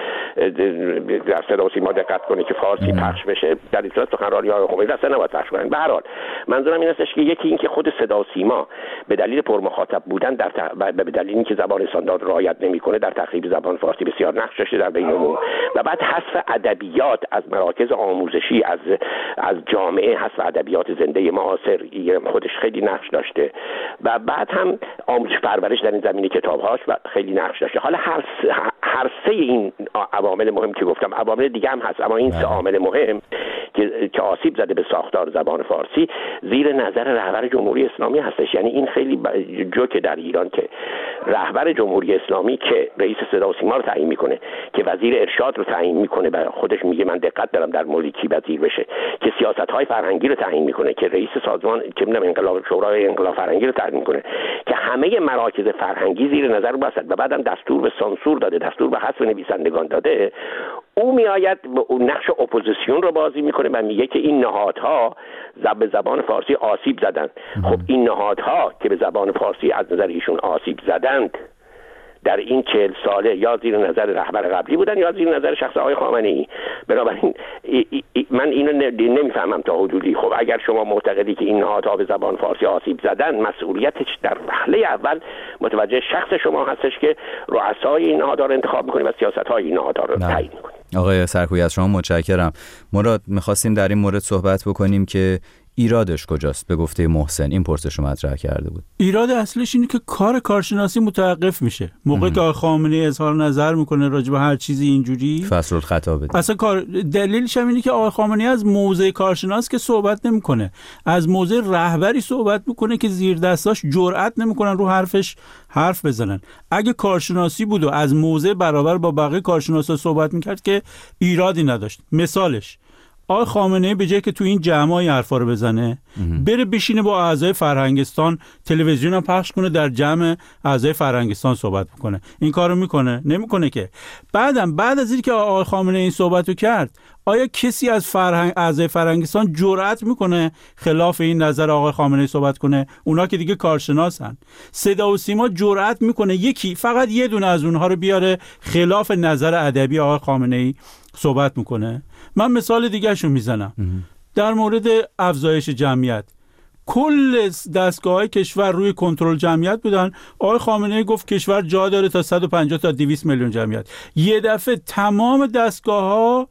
در صدا و سیما دقت کنه که فارسی پخش بشه، در این صورت سخنرانی آقای خمینی اصلا نباید پخش کنن. به هر حال منظورم این استش که یکی این که خود صدا و سیما به دلیل پرمخاطب بودن و به دلیل اینکه زبان استاندارد رعایت نمیکنه در تخریب زبان فارسی بسیار نقش داشته در بین عموم، و بعد حذف ادبیات از مراکز آموزشی از جامعه، حذف ادبیات زنده معاصر خودش خیلی نقش داشته و بعد هم آموزش پرورش در این زمینه کتاب‌هاش و خیلی نقش داشته. حالا هر سه این عوامل مهم که گفتم، عوامل دیگه هم هست، اما این سه عامل مهم که آسیب زده به ساختار زبان فارسی زیر نظر رهبر جمهوری اسلامی هستش. یعنی این خیلی جوکه در ایران که رهبر جمهوری اسلامی که رئیس صدا و سیما رو تعیین میکنه، که وزیر ارشاد رو تعیین میکنه و خودش میگه من دقت دارم در مورد کی وزیر بشه، که سیاست‌های فرهنگی رو تعیین میکنه، که رئیس سازمان که انقلاب شورای انقلاب فرهنگی رو تعیین میکنه، که همه مراکز فرهنگی زیر نظر باشد و بعدم دستور به سانسور داده، دستور به حذف نویسندگان داده، او میآید نقش اپوزیسیون رو بازی میکنه و میگه که این نهادها به زبان فارسی آسیب زدن. خب این نهادها که به زبان فارسی از نظر ایشون آسیب زدند در این 40 ساله یا زیر نظر رهبر قبلی بودن یا زیر نظر شخص آقای خامنه‌ای. بنابراین من اینو نمیفهمم تا حدودی. خب اگر شما معتقدی که این نهادها به زبان فارسی آسیب زدن، مسئولیتش در وهله اول متوجه شخص شما هستش که رؤسای این نهادها رو انتخاب می‌کنید و سیاست‌های این نهادها رو تعیین می‌کنید. آقای سرکویی از شما متشکرم. مراد، می‌خواستیم در این مورد صحبت بکنیم که ایرادش کجاست؟ به گفته محسن این پرسش رو مطرح کرده بود. ایراد اصلش اینه که کار کارشناسی متوقف میشه موقعی که خامنه‌ای اظهار نظر میکنه راجع به هر چیزی اینجوری فصل الخطا بده. اصلا دلیلش هم اینه که آقای خامنه‌ای از موضع کارشناس که صحبت نمیکنه، از موضع رهبری صحبت میکنه که زیر دستاش جرئت نمیکنن رو حرفش حرف بزنن. اگه کارشناسی بود و از موضع برابر با بقیه کارشناسا صحبت میکرد که ایرادی نداشت. مثالش آقای خامنه‌ای به جای که تو این جمعای حرفا رو بزنه، بره بشینه با اعضای فرهنگستان تلویزیون هم پخش کنه، در جمع اعضای فرهنگستان صحبت میکنه. این کارو میکنه؟ نمیکنه که. بعد از اینکه آقای خامنه‌ای این صحبتو کرد، آیا کسی از اعضای فرهنگستان جرأت میکنه خلاف این نظر آقای خامنه‌ای صحبت کنه؟ اونا که دیگه کارشناسن. صدا و سیما جرأت میکنه یکی، فقط یه دونه از اونها رو بیاره خلاف نظر ادبی آقای خامنه‌ای صحبت میکنه؟ من مثال دیگه شو میزنم. در مورد افزایش جمعیت، کل دستگاه‌های کشور روی کنترل جمعیت بودن. آقای خامنه‌ای گفت کشور جا داره تا 150 تا 200 میلیون جمعیت. یه دفعه تمام دستگاه‌ها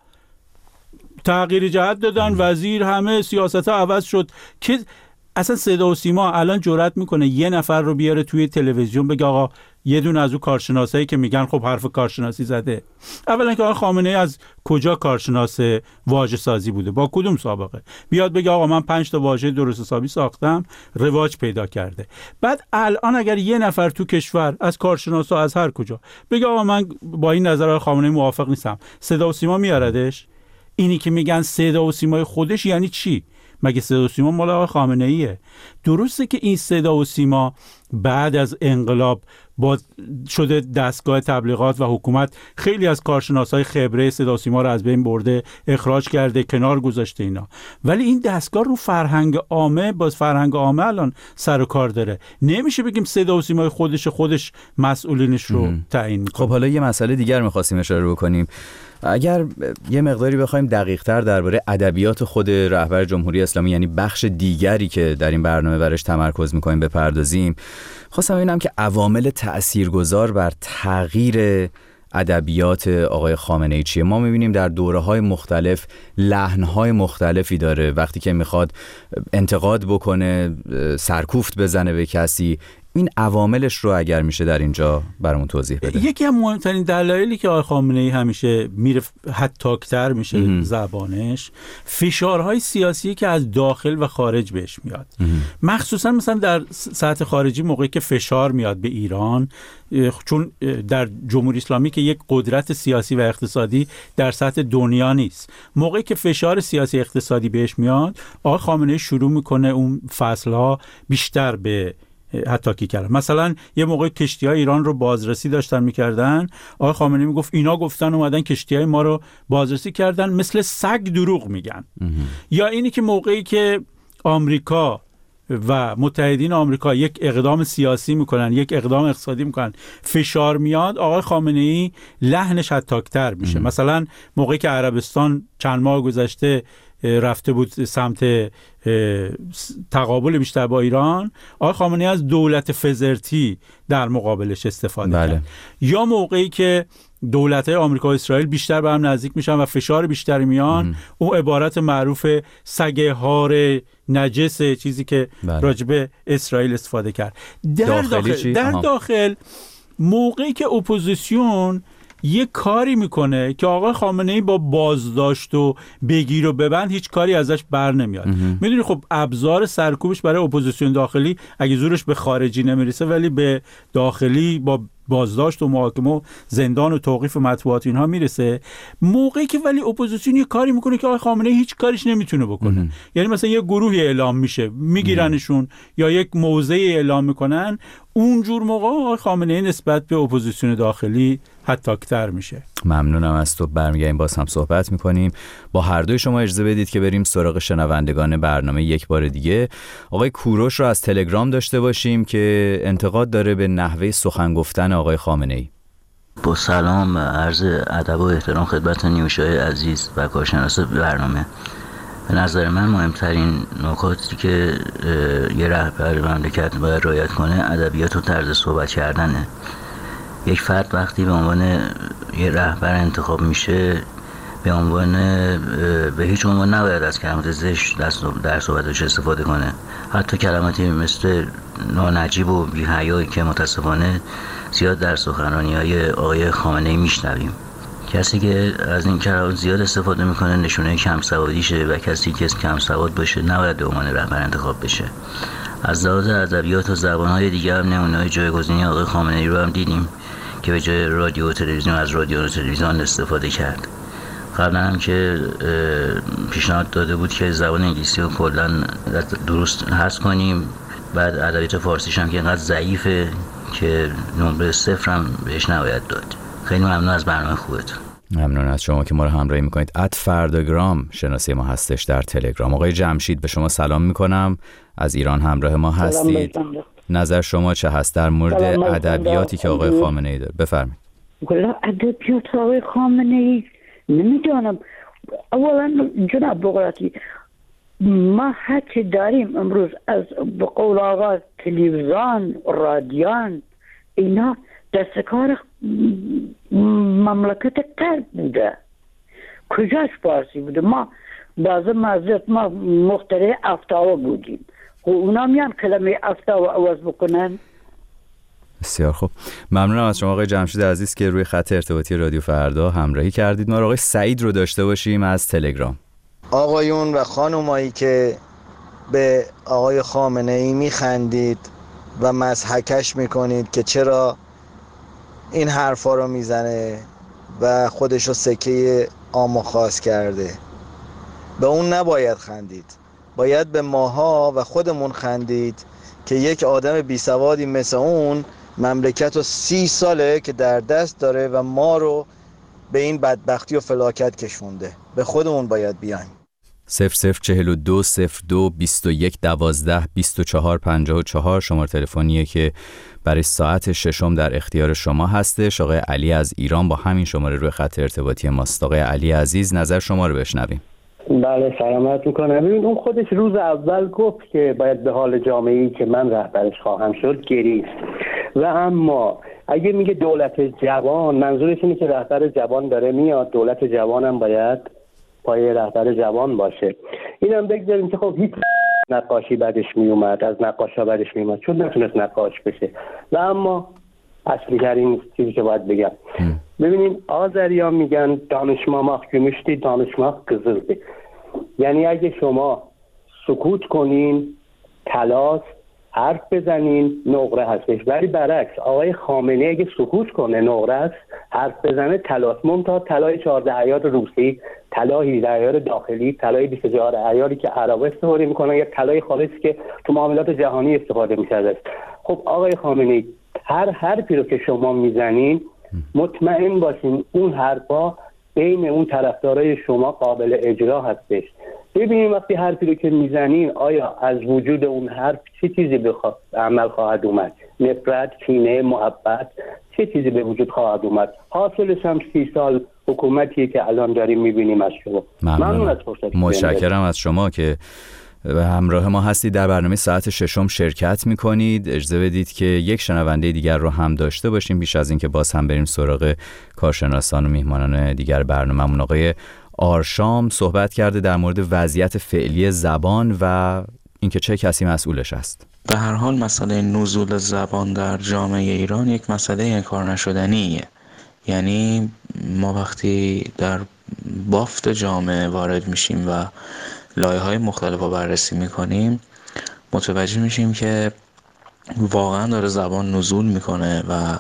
تغییر جهت دادن، وزیر، همه سیاست‌ها عوض شد. که اصلا صدا و سیما الان جرئت میکنه یه نفر رو بیاره توی تلویزیون بگه آقا یه دونه از اون کارشناسایی که میگن خب حرف کارشناسی زده. اولا که آقای خامنه‌ای از کجا کارشناس واژه سازی بوده؟ با کدوم سابقه؟ بیاد بگه آقا من 5 تا واژه درست حسابی ساختم، رواج پیدا کرده. بعد الان اگر یه نفر تو کشور از کارشناسا از هر کجا بگه آقا من با این نظر آقای خامنه‌ای موافق نیستم، صدا و سیما میاردش؟ اینی که میگن صدا و سیمای خودش یعنی چی؟ مگه صدا و سیما مال آقای خامنه‌ایه؟ درسته که این صدا و سیما بعد از انقلاب با شده دستگاه تبلیغات و حکومت خیلی از کارشناسای خبره صدا و سیما رو از بین برده، اخراج کرده، کنار گذاشته اینا. ولی این دستگاه رو فرهنگ عامه، باز فرهنگ عامه الان سر و کار داره. نمیشه بگیم صدا و سیمای خودش مسئولینش رو تعیین می‌کنه. خب حالا یه مسئله دیگر می‌خواستیم اشاره بکنیم. اگر یه مقداری بخوایم دقیق‌تر درباره ادبیات خود رهبر جمهوری اسلامی، یعنی بخش دیگری که در این برنامه برش تمرکز می‌کنیم، بپردازیم، خواستم ببینم که عوامل تأثیرگذار بر تغییر ادبیات آقای خامنه‌ای چیه؟ ما می‌بینیم در دوره‌های مختلف لحن‌های مختلفی داره. وقتی که می‌خواد انتقاد بکنه، سرکوفت بزنه به کسی، این عواملش رو اگر میشه در اینجا برامون توضیح بده. یکی از مهمترین دلایلی که آقای خامنه‌ای همیشه میره حتاک‌تر میشه زبانش، فشارهای سیاسی که از داخل و خارج بهش میاد. مخصوصا مثلا در سطح خارجی، موقعی که فشار میاد به ایران، چون در جمهوری اسلامی که یک قدرت سیاسی و اقتصادی در سطح دنیا نیست، موقعی که فشار سیاسی اقتصادی بهش میاد، آقای خامنه‌ای شروع میکنه اون فصلها بیشتر به حتاکی کردن. مثلا یه موقع کشتی‌های ایران رو بازرسی داشتن می‌کردن، آقای خامنه‌ای میگفت اینا گفتن اومدن کشتی‌های ما رو بازرسی کردن، مثل سگ دروغ میگن. یا اینی که موقعی که آمریکا و متحدین آمریکا یک اقدام سیاسی میکنن، یک اقدام اقتصادی میکنن، فشار میاد، آقای خامنه‌ای لحنش حتاک‌تر میشه. مثلا موقعی که عربستان چند ماه گذشته رفته بود سمت تقابل بیشتر با ایران، آقای خامنه‌ای از دولت فزرتی در مقابلش استفاده کرد. یا موقعی که دولت‌های آمریکا و اسرائیل بیشتر به هم نزدیک میشن و فشار بیشتری میان، اون عبارت معروف سگ هار نجس، چیزی که راجب اسرائیل استفاده کرد. در داخل موقعی که اپوزیسیون یه کاری میکنه که آقای خامنه‌ای با بازداشت و بگیر و ببند هیچ کاری ازش بر نمیاد. میدونی خب ابزار سرکوبش برای اپوزیسیون داخلی اگه زورش به خارجی نمیرسه، ولی به داخلی با بازداشت و محاکمه و زندان و توقیف مطبوعات اینها میرسه. موقعی که ولی اپوزیسیون یه کاری میکنه که آقای خامنه‌ای هیچ کاریش نمیتونه بکنه، یعنی مثلا یه گروهی اعلام میشه میگیرنشون یا یک موضعی اعلام میکنن، اونجور موقع آقای خامنه‌ای نسبت به اپوزیسیون داخلی حتاک‌تر میشه. ممنونم از تو. برمیگردیم باز هم صحبت میکنیم. با هر دوی شما اجازه بدید که بریم سراغ شنوندگان برنامه یک بار دیگه. آقای کوروش رو از تلگرام داشته باشیم که انتقاد داره به نحوه سخن گفتن آقای خامنه‌ای. با سلام، عرض ادب و احترام خدمت نیوشای عزیز و کارشناس برنامه. به نظر من مهمترین نکاتی که یه رهبر مملکت باید رعایت کنه ادبیات و طرز صحبت کردنه. یک فرد وقتی به عنوان یه رهبر انتخاب میشه، به هیچ عنوان نباید از کلمات زشت در صحبتش استفاده کنه. حتی کلماتی مثل نانجیب و بی‌حیایی که متاسفانه زیاد در سخنرانی‌های آقای خامنه‌ای میشنویم. کسی که از این کلمات زیاد استفاده میکنه نشونه کم سوادیشه و کسی که کم سواد باشه نباید به عنوان رهبر انتخاب بشه. از لحاظ ادبیات و زبان‌های دیگر هم نمونه‌های جایگزینی آقای خامنه‌ای رو هم دیدیم که به جای رادیو و تلویزیون از رادیو و تلویزیون استفاده کرد. قبلا هم که پیشنهاد داده بود که زبان انگلیسی رو کلا درست حذف کنیم، بعد ادبیات فارسیش هم که اینقدر ضعیفه که نمره 0 هم بهش نباید داد. خیلی ممنون از برنامه خوبتون. ممنون از شما که ما رو همراهی میکنید. @فرداگرام شناسی ما هستش در تلگرام. آقای جمشید به شما سلام میکنم، از ایران همراه ما هستید. نظر شما چه هست در مورد ادبیاتی که آقای خامنه‌ای داره؟ بفرمایید. ادبیات آقای خامنه‌ای نمیدونم. اولا جناب بغراتی، ما هرچی داریم امروز از به قول آقا تلویزیون، رادیان، اینا دستکار مملکت غرب بوده. کجاش فارسی بوده؟ ما بعضی معذرت ما مخترع افتاوا بودیم، و اونا میان کلمه افتاوا عوض بکنن. بسیار خوب، ممنونم از شما آقای جمشید عزیز که روی خط ارتباطی رادیو فردا همراهی کردید. ما آقای سعید رو داشته باشیم از تلگرام. آقایون و خانومایی که به آقای خامنه‌ای میخندید و مضحکش میکنید که چرا این حرفا رو میزنه و خودشو سکه عام و خاص کرده، به اون نباید خندید، باید به ماها و خودمون خندید که یک آدم بیسوادی مثل اون مملکت رو 30 ساله که در دست داره و ما رو به این بدبختی و فلاکت کشونده. به خودمون باید بیایم. 0042 02 21 12 24 54 شماره تلفنیه که برای ساعت ششم در اختیار شما هستش. آقای علی از ایران با همین شماره روی خط ارتباطی ماست. آقای علی عزیز نظر شما رو بشنویم. بله سلامت میکنم. ببین اون خودش روز اول گفت که باید به حال جامعه‌ای که من رهبرش خواهم شد گریست، و اما اگه میگه دولت جوان، منظورش اینه که رهبر جوان داره میاد، دولت جوان هم باید پای رهبر جوان باشه. اینم بگذاریم که خب هیچ نقاشی بعدش میومد، از نقاشا بعدش میومد چون نتونست نقاش بشه. و اما اصلی ترین چیزی که باید بگم، ببینین آذریان میگن دانشماماخ گمشتی دانشماخ قزلدی، یعنی اگه شما سکوت کنین طلاست، حرف بزنین نقره هستش. ولی برعکس آقای خامنه‌ای اگه سکوت کنه نقره است، حرف بزنه طلاست. منتها طلای 14 عیار روسی، طلای 18 عیار داخلی، طلای 24 عیاری که عربا استفاده میکنن، یا طلای خالصی که تو معاملات جهانی استفاده میشه است. خب آقای خامنه‌ای هر حرفی رو که شما میزنین مطمئن باشین اون حرفا بین اون طرفدارای شما قابل اجرا هستش. ببینید وقتی حرفی رو که میزنین آیا از وجود اون حرف چه چیزی به عمل خواهد اومد؟ نفرت، کینه، محبت، چه چیزی به وجود خواهد اومد؟ حاصلش هم 30 سال حکومتیه که الان داریم میبینیم از شما. ممنون از فرصتی. متشکرم از شما که همراه ما هستید در برنامه ساعت ششم شرکت میکنید. اجازه بدید که یک شنونده دیگر رو هم داشته باشیم پیش از اینکه باز هم بریم سراغ کارشناسان و میهمانان دیگر برنامه‌مون. آقای آرشام صحبت کرده در مورد وضعیت فعلی زبان و اینکه چه کسی مسئولش است. به هر حال مسئله نزول زبان در جامعه ایران یک مسئله انکار نشدنیه. یعنی ما وقتی در بافت جامعه وارد میشیم و لایه‌های مختلف رو بررسی میکنیم متوجه میشیم که واقعا داره زبان نزول میکنه و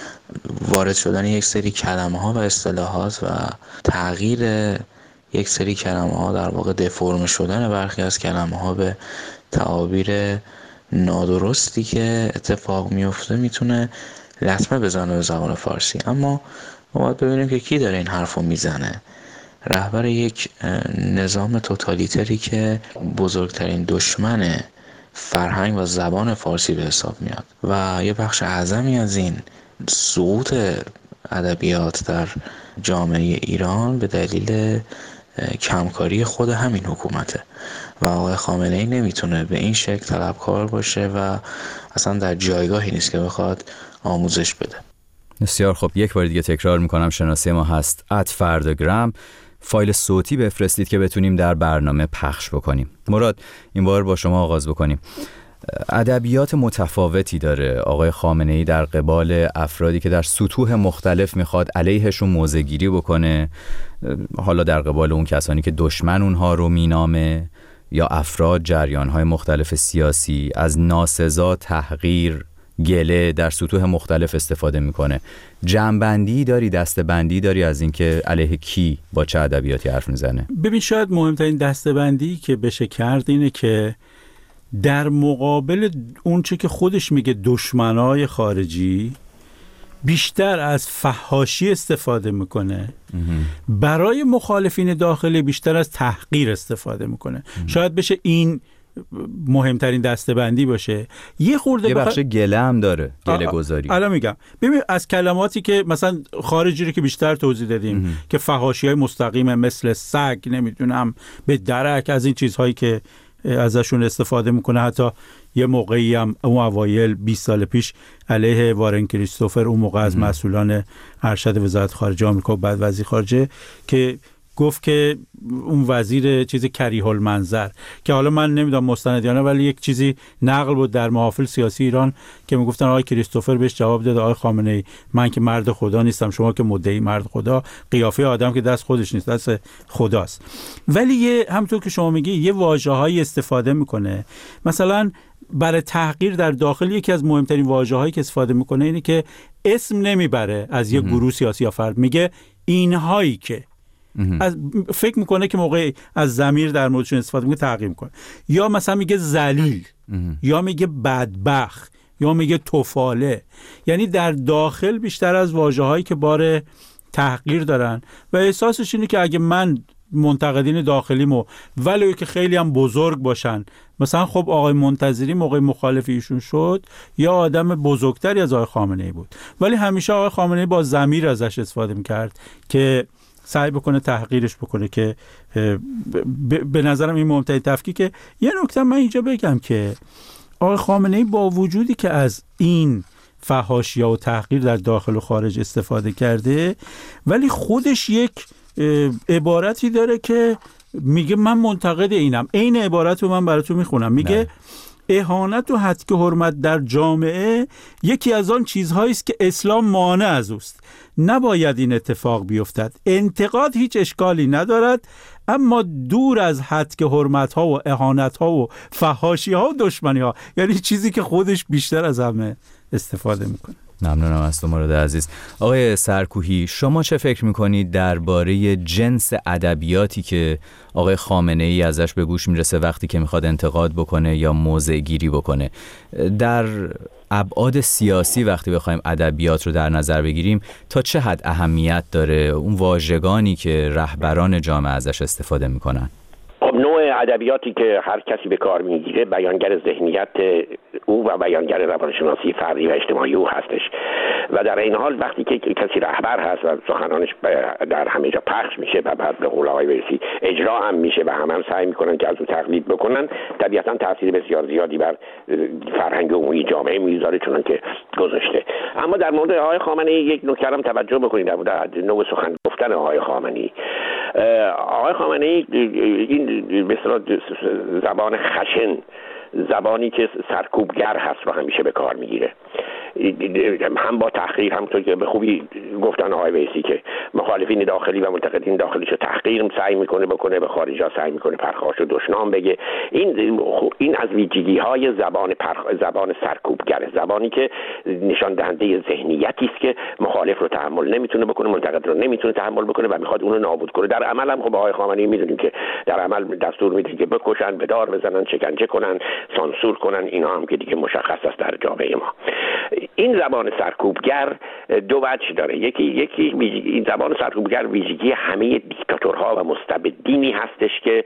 وارد شدن یک سری کلمه‌ها و اصطلاحات و تغییر یک سری کلمه‌ها در واقع دفرم شدن برخی از کلمه‌ها به تعابیر نادرستی که اتفاق میفته میتونه لطمه بزنه به زبان فارسی. اما ما باید ببینیم که کی داره این حرفو میزنه. رهبر یک نظام توتالیتری که بزرگترین دشمن فرهنگ و زبان فارسی به حساب میاد و یه بخش اعظمی از این سقوط ادبیات در جامعه ایران به دلیل کمکاری خود همین حکومته و آقای خامنه‌ای نمیتونه به این شکل طلبکار باشه و اصلا در جایگاهی نیست که بخواد آموزش بده. بسیار خب، یک بار دیگه تکرار میکنم شناسی ما هست @فرداگرام. فایل صوتی بفرستید که بتونیم در برنامه پخش بکنیم. مراد این بار با شما آغاز بکنیم. ادبیات متفاوتی داره آقای خامنه‌ای در قبال افرادی که در سطوح مختلف میخواد علیهشون موضع‌گیری بکنه، حالا در قبال اون کسانی که دشمن اونها رو مینامه یا افراد جریان‌های مختلف سیاسی، از ناسزا، تحقیر گله در سطوح مختلف استفاده میکنه. جمع‌بندی داری، دسته‌بندی داری از اینکه علیه کی با چه ادبیاتی حرف میزنه؟ ببین شاید مهمترین دسته‌بندی که بشه کرد اینه که در مقابل اون چه که خودش میگه دشمنای خارجی بیشتر از فحاشی استفاده میکنه، برای مخالفین داخلی بیشتر از تحقیر استفاده میکنه. شاید بشه این مهمترین دسته‌بندی باشه. یه بخش گله هم داره، گله گذاری. الان میگم ببین از کلماتی که مثلا خارجی رو که بیشتر توضیح دادیم که فحاشی‌های مستقیم مثل سگ، نمیدونم به درک، از این چیزهایی که ازشون استفاده میکنه. حتی یه موقعی هم اون اوایل 20 سال پیش علیه وارن کریستوفر، اون موقع از مسئولان ارشد وزارت خارجه آمریکا و بعد وزیر خارجه، که گفت که اون وزیر چیز کریه المنظر، که حالا من نمیدونم مستندیانه ولی یک چیزی نقل بود در محافل سیاسی ایران که میگفتن آقای کریستوفر بهش جواب داد آقای خامنه ای من که مرد خدا نیستم، شما که مدعی مرد خدا، قیافه آدم که دست خودش نیست دست خداست. ولی همونطور که شما میگی یه واژه‌هایی استفاده میکنه. مثلا برای تحقیر در داخل یکی از مهمترین واژه‌هایی که استفاده میکنه اینه که اسم نمیبره از یه گروه سیاسی یا فرد، میگه اینهایی که فکر میکنه که موقع از ضمیر در موردشون استفاده میکنه تحقیر میکنه. یا مثلا میگه ذلیل، یا میگه بدبخت، یا میگه توفاله. یعنی در داخل بیشتر از واژه‌هایی که بار تحقیر دارن و احساسش اینه که اگه من منتقدین داخلیمو ولو که خیلی هم بزرگ باشن، مثلا خب آقای منتظری موقع مخالف ایشون شد یا آدم بزرگتری از آقای خامنه ای بود، ولی همیشه آقای خامنه ای با ضمیر ازش استفاده میکرد که سعی بکنه تحقیرش بکنه. که به نظرم این مهمترین تفکیکه. یه نکته من اینجا بگم که آقای خامنه ای با وجودی که از این فحاشی‌ها و تحقیر در داخل و خارج استفاده کرده، ولی خودش یک عبارتی داره که میگه من منتقد اینم. این عبارت رو من براتون میخونم. میگه اهانت و هتک حرمت در جامعه یکی از آن چیزهایی است که اسلام مانع از اوست. نباید این اتفاق بیفتد. انتقاد هیچ اشکالی ندارد، اما دور از هتک حرمت ها و اهانت ها و فحاشی ها و دشمنی ها، یعنی چیزی که خودش بیشتر از همه استفاده میکنه. ممنونم از تو مراد عزیز. آقای سرکوهی، شما چه فکر میکنید درباره جنس ادبیاتی که آقای خامنه ای ازش به گوش میرسه وقتی که میخواد انتقاد بکنه یا موضع گیری بکنه؟ در ابعاد سیاسی وقتی بخوایم ادبیات رو در نظر بگیریم تا چه حد اهمیت داره اون واژگانی که رهبران جامعه ازش استفاده میکنن؟ نوع ادبیاتی که هر کسی به کار میگیره بیانگر ذهنیت او و بیانگر روانشناسی فردی و اجتماعی او هستش و در این حال وقتی که کسی رهبر هست و سخنانش در همه جا پخش میشه و بعد به قول آقای ویسی اجرا هم میشه و هم سعی میکنن که از او تقلید بکنن، طبیعتا تاثیر بسیار زیادی بر فرهنگ عمومی جامعه میذاره چون که گذاشته. اما در مورد آقای خامنه‌ای یک نکته هم توجه بکنید در مورد نوع سخن گفتن آقای خامنه‌ای. آقای خامنه‌ای این به اصطلاح زبان خشن، زبانی که سرکوبگر هست رو همیشه به کار میگیره، هم با تحقیر، همونطور که به خوبی گفتن آقای ویسی که مخالفین داخلی و منتقدین داخلیشو تحقیر سعی میکنه بکنه، به خارجا سعی میکنه پرخاشو دشنام بگه. این از ویژگی‌های زبان سرکوبگره، زبانی که نشان دهنده ذهنیتی است که مخالف رو تحمل نمیتونه بکنه، منتقد رو نمیتونه تحمل بکنه و میخواد اون رو نابود کنه. در عمل هم خب آقای خامنه‌ای میدونیم که در عمل دستور میده که بکشن، به دار بزنن، شکنجه کنن، سانسور کنن. اینا هم که دیگه مشخص است در جامعه ما. این زبان سرکوبگر دو وجه داره. یکی این زبان سرکوبگر ویژگی همه دیکتاتورها و مستبدینی هستش که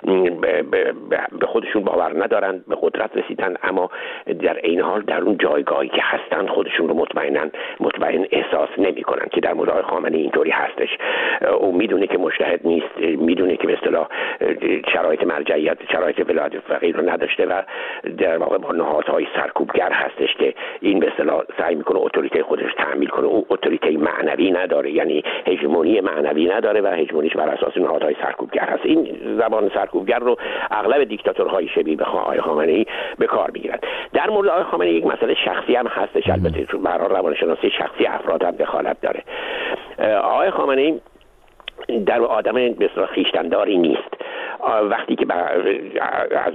به خودشون باور ندارن، به قدرت رسیدن، اما در این حال در اون جایگاهی که هستن خودشون رو مطمئن احساس نمی‌کنن، که در مورد آقای خامنه‌ای اینطوری هستش. او میدونه که مجتهد نیست، میدونه که به اصطلاح شرایط مرجعیت، شرایط ولایت فقیه رو نداشته و در واقع با نهادهای سرکوبگر هستش که این به اصطلاح سعی میکنه اتوریته خودش تعمیل کنه. او اتوریته معنوی نداره، یعنی هژمونی معنوی نداره و هژمونیش بر اساس نهادهای سرکوبگر هست. این زبان سرکوبگر رو اغلب دیکتاتورهای شبیه به آقای خامنه‌ای به کار میگیرن. در مورد آقای خامنه‌ای یک مسئله شخصی هم هستش، البته چون به هر حال روانشناسی شخصی افراد هم دخالت داره. آقای خامنه‌ای در آدم به اصطلاح خویشتنداری نیست. وقتی که از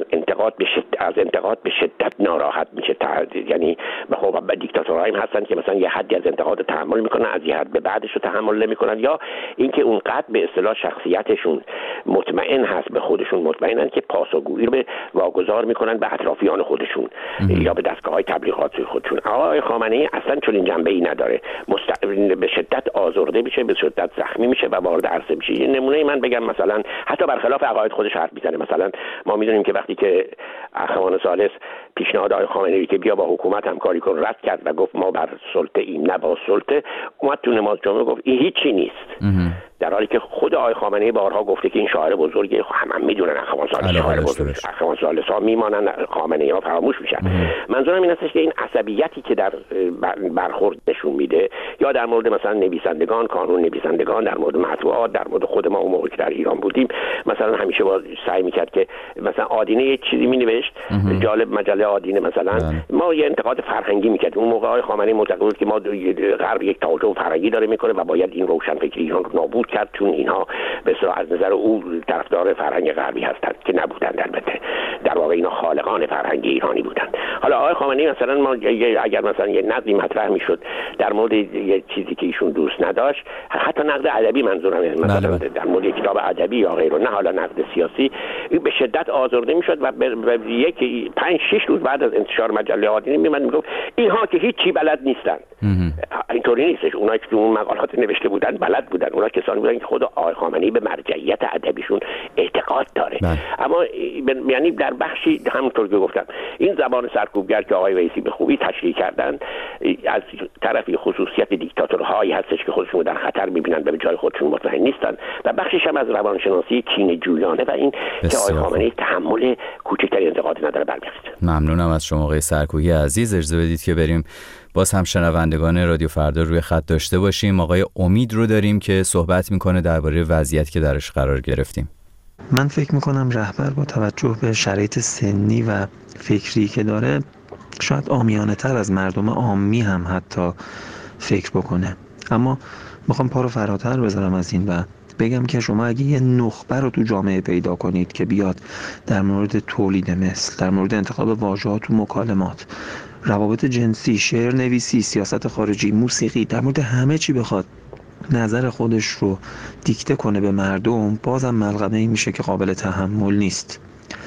انتقاد به شدت ناراحت میشه، یعنی خب دیکتاتورها هم هستن که مثلا یه حدی از انتقاد تحمل میکنن، از یه حد به بعدش رو تحمل نمیکنن، یا اینکه اونقدر به اصطلاح شخصیتشون مطمئن هست، به خودشون مطمئنن که پاسخگویی رو واگذار میکنن به اطرافیان خودشون یا به دستگاه‌های تبلیغاتی خودشون. آقای خامنه‌ای اصلا چنین جنبه‌ای نداره، به شدت آزرده میشه، به شدت زخمی میشه و وارد عرصه میشه. یه نمونه من بگم، مثلا حتی برخلاف عقاید خودش حرف میزنه. مثلا ما میدونیم که وقتی که اخوان ثالث پیشنهاد آقای خامنه‌ای که بیا با حکومت همکاری کن رد کرد و گفت ما بر سلطه ایم نه با سلطه، اومد تو نماز جمعه گفت این هیچی نیست، در حالی که خود آقای خامنه‌ای بارها گفته که این شاعر بزرگه، هم میدونن اخوان ثالث شاعر بزرگه، اخوان ثالث ها میمانن، خامنه‌ای ها فراموش میشن. منظورم این است که این عصبیتی که در برخورد نشون میده، یا در مورد مثلا نویسندگان، کانون نویسندگان، در مورد مطبوعات، در مورد خود ما اون موقعی که در ایران بودیم، مثلا همیشه سعی میکرد که مثلا آدینه یه چیزی مینوشت، جالب مجله آدینه مثلا، ما یه انتقاد فرهنگی میکردیم. اون موقع آقای خامنه‌ای معتقد بود که ما غرب یک توجه فرهنگی داره میکنه و باید این روشنفکری ایران رو نابود کرد، چون اینها به اصطلاح از نظر او طرفدار فرهنگ غربی هستند، که نبودند. البته در واقع اینا خالقان فرهنگ ایرانی بودند. حالا آقای خامنه‌ای مثلا ما اگر مثلا یه نقدی مطرح میشد در مورد یه چیزی که ایشون دوست نداشت، حتی نقد ادبی منظورم مثلا در مورد کتاب ادبی یا غیره، نه حالا نقد سیاسی، به شدت آزرده میشد و یک 5-6 روز بعد از انتشار مجله آدینه میمد میگفت اینها که هیچی بلد نیستند. اینطوری نیستش، اونایی که اون مقالات نوشته بودن بلد بودن، اونا کسانی بودن که خود آقای خامنه‌ای به مرجعیت ادبیشون اعتقاد داره. اما یعنی در بخشی همونطور که گفتم این زبان سرکوبگر که آقای رئیسی به خوبی تشریح کردن، از طرفی خصوصیت دیکتاتورهایی هستش که خودشون در خطر میبینن و به جای خودشون مطمئن نیستن، و بخشش هم از روانشناسی کینه‌جویانه و این که آقای خامنه‌ای تحمل کوچکترین انتقادی نداره برمی‌گرده. ممنونم از شما آقای سرکوبی عزیز. اجازه بدید که بریم باز هم شنوندگان رادیو فردا روی خط داشته باشیم. آقای امید رو داریم که صحبت میکنه درباره وضعیت که درش قرار گرفتیم. من فکر میکنم رهبر با توجه به شرایط سنی و فکری که داره شاید عامیانه تر از مردم عامی هم حتی فکر بکنه، اما میخوام پا رو فراتر بذارم از این و بگم که شما اگه یه نخبه رو تو جامعه پیدا کنید که بیاد در مورد تولید مثل، در مورد انتخاب واژه‌ها و مکالمات، روابط جنسی، شعر نویسی، سیاست خارجی، موسیقی، در مورد همه چی بخواد نظر خودش رو دیکته کنه به مردم، بازم ملغمه‌ای میشه که قابل تحمل نیست.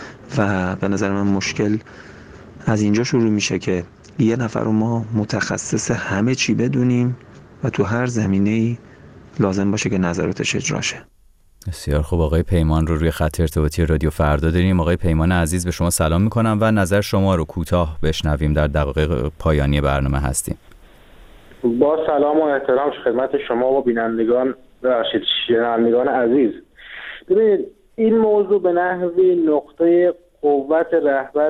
و به نظر من مشکل از اینجا شروع میشه که یه نفر رو ما متخصص همه چی بدونیم و تو هر زمینه‌ای لازم باشه که نظراتش اجرا شه. بسیار خوب. آقای پیمان رو روی خط ارتباطی رادیو فردا داریم. آقای پیمان عزیز به شما سلام میکنم و نظر شما رو کوتاه بشنویم، در دقایق پایانی برنامه هستیم. با سلام و احترام خدمت شما و بینندگان و شنوندگان عزیز. ببینید این موضوع به نحوی نقطه قوت رهبر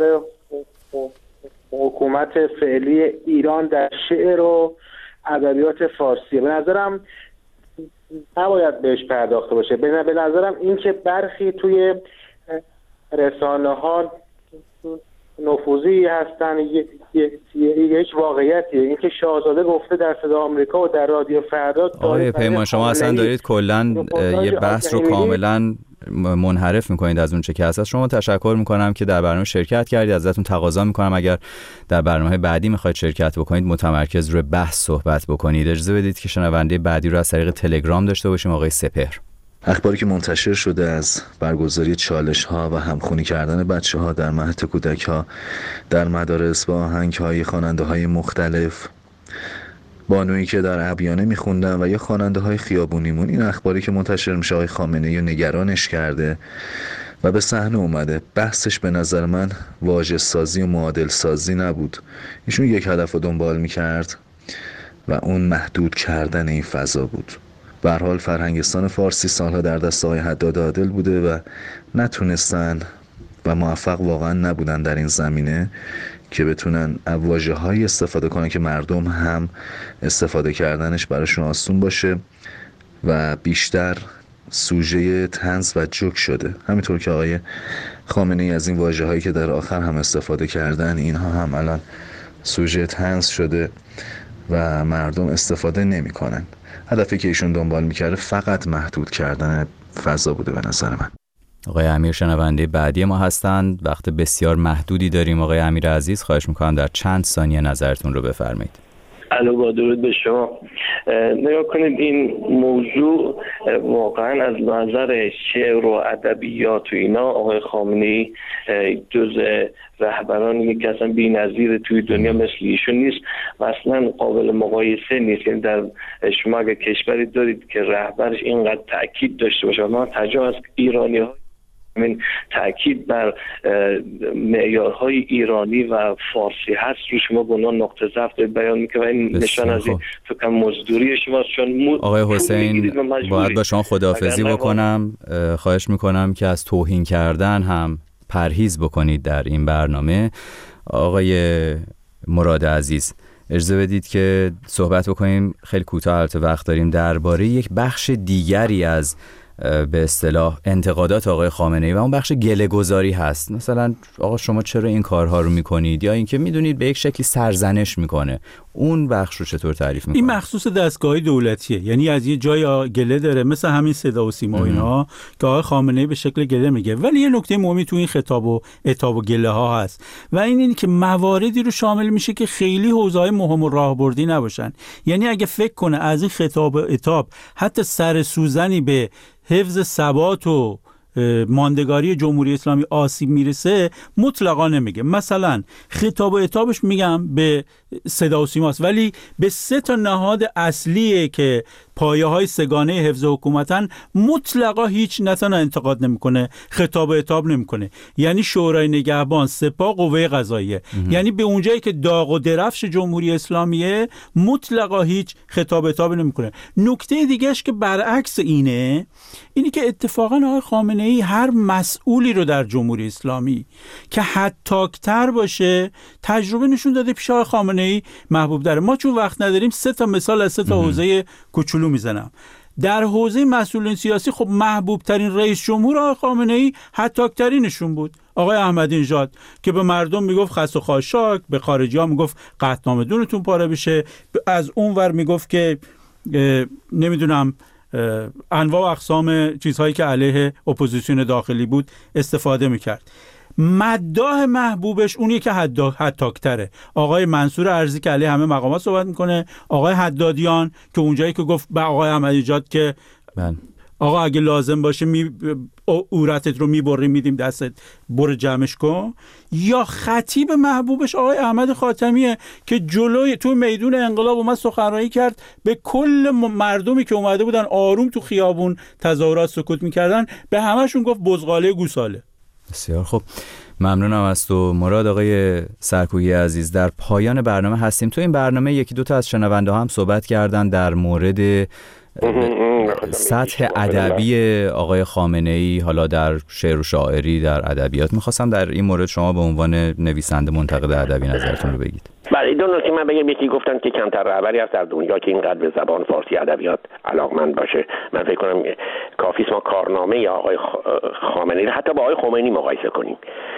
حکومت فعلی ایران در شعر و ادبیات فارسیه. به نظرم نباید بهش پرداخته باشه. به نظرم این که برخی توی رسانه ها نفوذی هستن یک واقعیتیه. این که شاهزاده گفته در صدا آمریکا و در رادیو فردا. آقای پیمان شما اصلا دارید کلاً یه بحث رو کاملاً منحرف میکنید از اون چه که هست. شما تشکر میکنم که در برنامه شرکت کردید. ازتون تقاضا میکنم اگر در برنامه بعدی میخواید شرکت بکنید متمرکز روی بحث صحبت بکنید. اجازه بدید که شنونده بعدی رو از طریق تلگرام داشته باشیم. آقای سپهر. اخباری که منتشر شده از برگزاری چالش‌ها و همخوانی کردن بچه‌ها در مهد کودک‌ها در مدارس با آهنگ‌های خواننده‌های مختلف، بانویی که در ابیانه میخوندن و یا خواننده‌های خیابونیمون، این اخباری که منتشر میشه آقای خامنه‌ای رو نگرانش کرده و به صحنه اومده. بحثش به نظر من واژه سازی و معادل سازی نبود. ایشون یک هدف رو دنبال میکرد و اون محدود کردن این فضا بود. به هر حال فرهنگستان فارسی سالها در دست آقای حداد عادل بوده و نتونستن و موفق واقعا نبودن در این زمینه که بتونن واژه‌هایی استفاده کنن که مردم هم استفاده کردنش براشون آسون باشه و بیشتر سوژه طنز و جوک شده. همینطور که آقای خامنه‌ای از این واژه‌هایی که در آخر هم استفاده کردن، اینها هم الان سوژه طنز شده و مردم استفاده نمی‌کنن. هدفی که ایشون دنبال می‌کرده فقط محدود کردن فضا بوده به نظر من. آقای امیر شنونده بعدی ما هستند. وقت بسیار محدودی داریم. آقای امیر عزیز خواهش میکنم در چند ثانیه نظرتون رو بفرمایید. الو، با درود به شما. نگاه کنید این موضوع واقعا از نظر شعر و ادبیات و اینا آقای خامنه‌ای جز رهبران یک اصلا بی‌نظیر توی دنیا مثل ایشون نیست و اصلا قابل مقایسه نیست. یعنی در شما اگر کشوری دارید که رهبرش اینقدر تاکید داشته باشه، ما تجربه از ایرانی‌ها من تأکید بر معیارهای ایرانی و فارسی هست رو شما به عنوان نقطه ضعف بیان میکنه و این نشان از این فکر مزدوری شماست. چون آقای حسین باید با شما خداحافظی بکنم. خواهش میکنم که از توهین کردن هم پرهیز بکنید در این برنامه. آقای مراد عزیز اجازه بدید که صحبت بکنیم، خیلی کوتاه البته وقت داریم، درباره یک بخش دیگری از به اصطلاح انتقادات آقای خامنه‌ای و اون بخش گله‌گذاری هست. مثلا آقا شما چرا این کارها رو میکنید، یا اینکه میدونید به یک شکلی سرزنش میکنه. اون بخش رو چطور تعریف میکنید؟ این مخصوص دستگاه دولتیه، یعنی از یه جای گله داره، مثل همین صدا و سیما اینا که آقای خامنه‌ای به شکل گله میگه. ولی یه نکته مهمی تو این خطاب و عتاب و گله ها هست و اینه که مواردی رو شامل میشه که خیلی حوزه‌های مهم و راهبردی نباشن. یعنی اگه فکر کنه از این خطاب و عتاب حتی سر سوزنی به حفظ ثبات و ماندگاری جمهوری اسلامی آسیب میرسه، مطلقا نمیگه. مثلا خطاب و عتابش میگم به صدا و سیماست، ولی به 3 تا نهاد اصلیه که پایه های سگانه حفظ حکومتن مطلقا هیچ نتنا انتقاد نمیکنه، خطاب و عتاب نمیکنه. یعنی شورای نگهبان، سپاه، قوه قضاییه. یعنی به اونجایی که داغ و درفش جمهوری اسلامیه مطلقا هیچ خطاب و عتاب نمیکنه. نکته دیگهش که برعکس اینه که اتفاقا آقای خامنه‌ای هر مسئولی رو در جمهوری اسلامی که حتاکتر باشه تجربه نشون داده پیش آقای خامنه‌ای محبوب داره. ما چون وقت نداریم 3 تا مثال از 3 تا حوزه کوچولو میزنم. در حوزه مسئولین سیاسی خب محبوب ترین رئیس جمهور آقای خامنه‌ای حتاکترینشون بود، آقای احمدی نژاد، که به مردم میگفت خس و خاشاک، به خارجی‌ها میگفت قطعنامه دونتون پاره بشه، از اونور میگفت که نمیدونم انواع و اقسام چیزهایی که علیه اپوزیسیون داخلی بود استفاده میکرد. مداح محبوبش اونیه که حتاکتره، آقای منصور ارزی که علیه همه مقامات صحبت میکنه، آقای حدادیان که اونجایی که گفت به آقای احمدی نژاد که آقا اگه لازم باشه عورتت رو میبریم میدیم دستت، برو جمعش کن. یا خطیب محبوبش آقای احمد خاتمیه که جلوی تو میدون انقلاب اومد سخنرانی کرد، به کل مردمی که اومده بودن آروم تو خیابون تظاهرات سکوت میکردن به همشون گفت بزغاله گوساله. بسیار خب، ممنونم از تو مراد. آقای سرکویی عزیز، در پایان برنامه هستیم. تو این برنامه 1-2 تا از شنونده هم صحبت کردن در مورد سطح ادبی آقای خامنه‌ای، حالا در شعر و شاعری، در ادبیات. می‌خواستم در این مورد شما به عنوان نویسنده منتقد ادبی نظرتون رو بگید. بله، 2 نکته من بگم. یکی گفتن که کمتر رهبری هست در دنیا که اینقدر به زبان فارسی ادبیات علاقمند باشه. من فکر کنم کافیه ما کارنامه آقای خامنه‌ای حتی با آقای خمینی مقایسه کنیم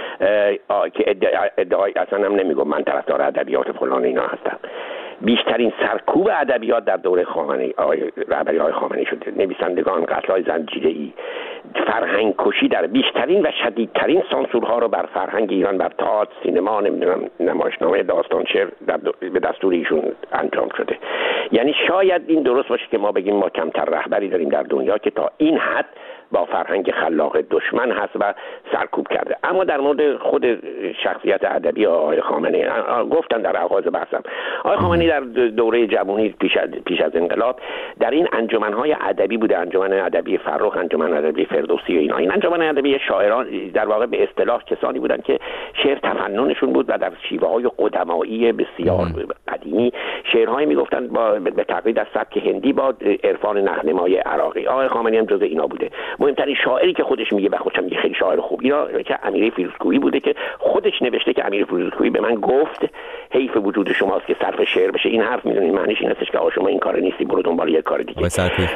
که ادعای اصلا هم نمیگم من طرفدار ادبیات فلان اینا هستم. بیشترین سرکوب ادبیات در دوره خامنه‌ای رهبری آقای خامنه‌ای شده. نویسندگان، قتل‌های زنجیره‌ای، فرهنگ کشی در بیشترین و شدیدترین سانسورها رو بر فرهنگ ایران، بر تئاتر، سینما، نمیدونم نمایشنامه، داستان شعر به دستور ایشون انجام شده. یعنی شاید این درست باشه که ما بگیم ما کمتر رهبری داریم در دنیا که تا این حد با فرهنگ خلاق دشمن هست و سرکوب کرده. اما در مورد خود شخصیت ادبی آقای خامنه‌ای گفتن در آغاز بحثم، آقای خامنه‌ای در دوره جمهوری پیش از انقلاب در این انجمن‌های ادبی بوده، انجمن ادبی فرخ، انجمن ادبی فردوسی و اینا. این انجمن ادبی شاعران در واقع به اصطلاح کسانی بودن که شعر تفننشون بود و در شیوه‌های قدمایی بسیار قدیمی شعرهایی میگفتن به تقلید از سبک هندی با عرفان نغمه‌های عراقی. آقای خامنه‌ای هم جزء اینا بوده. مهمترین شاعری که خودش میگه و خودش میگه خیلی شاعر خوبی را که امیر فیروزکویی بوده که خودش نوشته که امیر فیروزکویی به من گفت حیف وجود شماست که صرف شعر بشه. این حرف میدونید معنیش این هستش که آقا شما این کار نیستی، برو دنبال یک کار دیگه.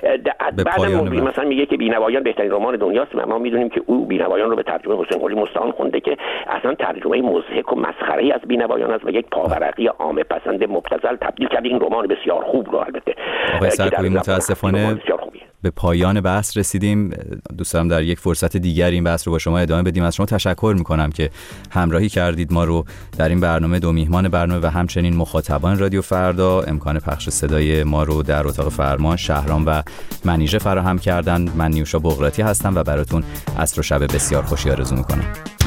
بعد مثلا میگه که بی‌نوایان بهترین رمان دنیاست و ما میدونیم که او بی‌نوایان رو به ترجمه حسین قلی مستعان خونده که اصلا ترجمه مضحک و مسخره‌ای از بی‌نوایان است و یک پاورقی عامه پسند مبتذل تبدیل کرده این رمان بسیار خوب رو. البته آقای سرکویی متاسفانه به پایان بحث رسیدیم. دوست دارم در یک فرصت دیگر این بحث رو با شما ادامه بدیم. از شما تشکر میکنم که همراهی کردید ما رو در این برنامه، دو میهمان برنامه و همچنین مخاطبان رادیو فردا. امکان پخش صدای ما رو در اتاق فرمان شهرام و منیژه فراهم کردن. من نیوشا بغراتی هستم و براتون عصر و شب بسیار خوشی آرزو میکنم.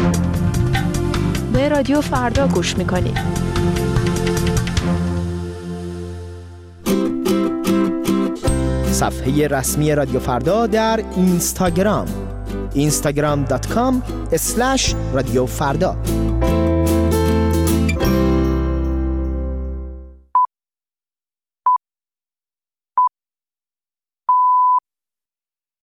به رادیو فردا گوش میکنید. صفحه رسمی رادیو فردا در اینستاگرام instagram.com/رادیو فردا